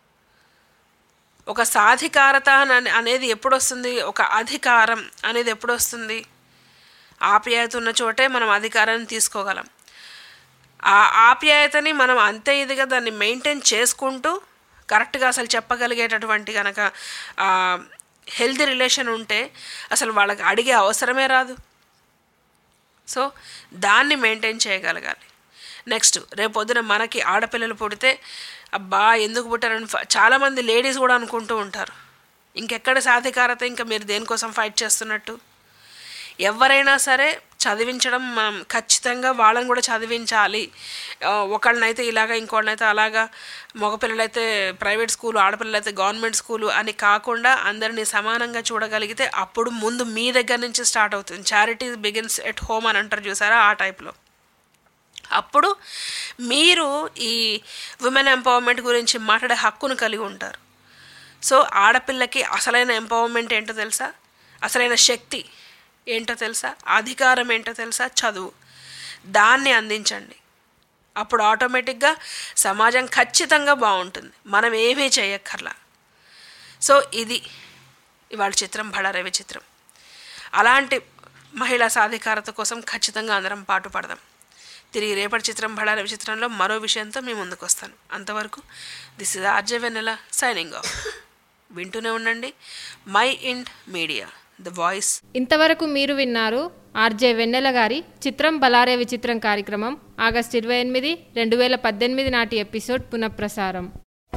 ఒక సాధికారత అనేది ఎప్పుడు వస్తుంది? ఒక అధికారం అనేది ఎప్పుడు వస్తుంది? ఆప్యాయత ఉన్న చోటే మనం అధికారాన్ని తీసుకోగలం. ఆ ఆప్యాయతని మనం అంతే ఇదిగా దాన్ని మెయింటైన్ చేసుకుంటూ కరెక్ట్గా అసలు చెప్పగలిగేటటువంటి కనుక హెల్తీ రిలేషన్ ఉంటే అసలు వాళ్ళకి అడిగే అవసరమే రాదు. సో దాన్ని మెయింటైన్ చేయగలగాలి. నెక్స్ట్, రేపొద్దున మనకి ఆడపిల్లలు పుడితే అబ్బా ఎందుకు పుట్టారని చాలామంది లేడీస్ కూడా అనుకుంటూ ఉంటారు. ఇంకెక్కడ సాధికారత, ఇంకా మీరు దేనికోసం ఫైట్ చేస్తున్నట్టు? ఎవరైనా సరే చదివించడం మనం ఖచ్చితంగా వాళ్ళని కూడా చదివించాలి. ఒకళ్ళనైతే ఇలాగా ఇంకోళ్ళనైతే అలాగా, మగపిల్లలైతే ప్రైవేట్ స్కూలు, ఆడపిల్లలైతే గవర్నమెంట్ స్కూలు అని కాకుండా అందరినీ సమానంగా చూడగలిగితే అప్పుడు ముందు మీ దగ్గర నుంచి స్టార్ట్ అవుతుంది. చారిటీ బిగిన్స్ ఎట్ హోమ్ అని అంటారు చూసారా, ఆ టైప్లో. అప్పుడు మీరు ఈ ఉమెన్ ఎంపవర్మెంట్ గురించి మాట్లాడే హక్కును కలిగి ఉంటారు. సో ఆడపిల్లకి అసలైన ఎంపవర్మెంట్ ఏంటో తెలుసా? అసలైన శక్తి ఏంటో తెలుసా? అధికారం ఏంటో తెలుసా? చదువు. దాన్ని అందించండి. అప్పుడు ఆటోమేటిక్గా సమాజం ఖచ్చితంగా బాగుంటుంది. మనం ఏమీ చేయక్కర్లా. సో ఇది ఇవాళ చిత్రం, బళారే విచిత్రం. అలాంటి మహిళా సాధికారత కోసం ఖచ్చితంగా అందరం పాటుపడదాం. తిరిగి రేపటి చిత్రం, బళారే విచిత్రంలో మరో విషయంతో మీ ముందుకు వస్తాను. అంతవరకు this is RJ Vennela signing off. వింటూనే ఉండండి Mind Media, the voice. ఇంతవరకు మీరు విన్నారు ఆర్జే వెన్నెల గారి చిత్రం బలారే విచిత్రం కార్యక్రమం ఆగస్టు 28, 2018 నాటి ఎపిసోడ్ పునఃప్రసారం.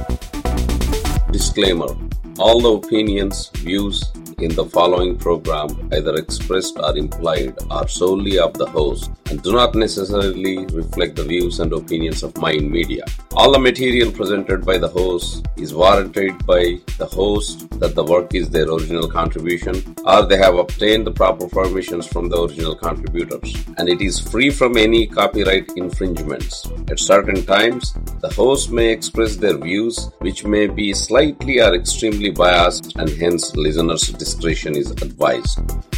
Disclaimer. All the opinions, views in the following program either expressed or implied are solely of the host and do not necessarily reflect the views and opinions of Mind Media. All the material presented by the host is warranted by the host that the work is their original contribution or they have obtained the proper permissions from the original contributors and it is free from any copyright infringements. At certain times, the host may express their views which may be slightly or extremely biased and hence listeners' discretion is advised.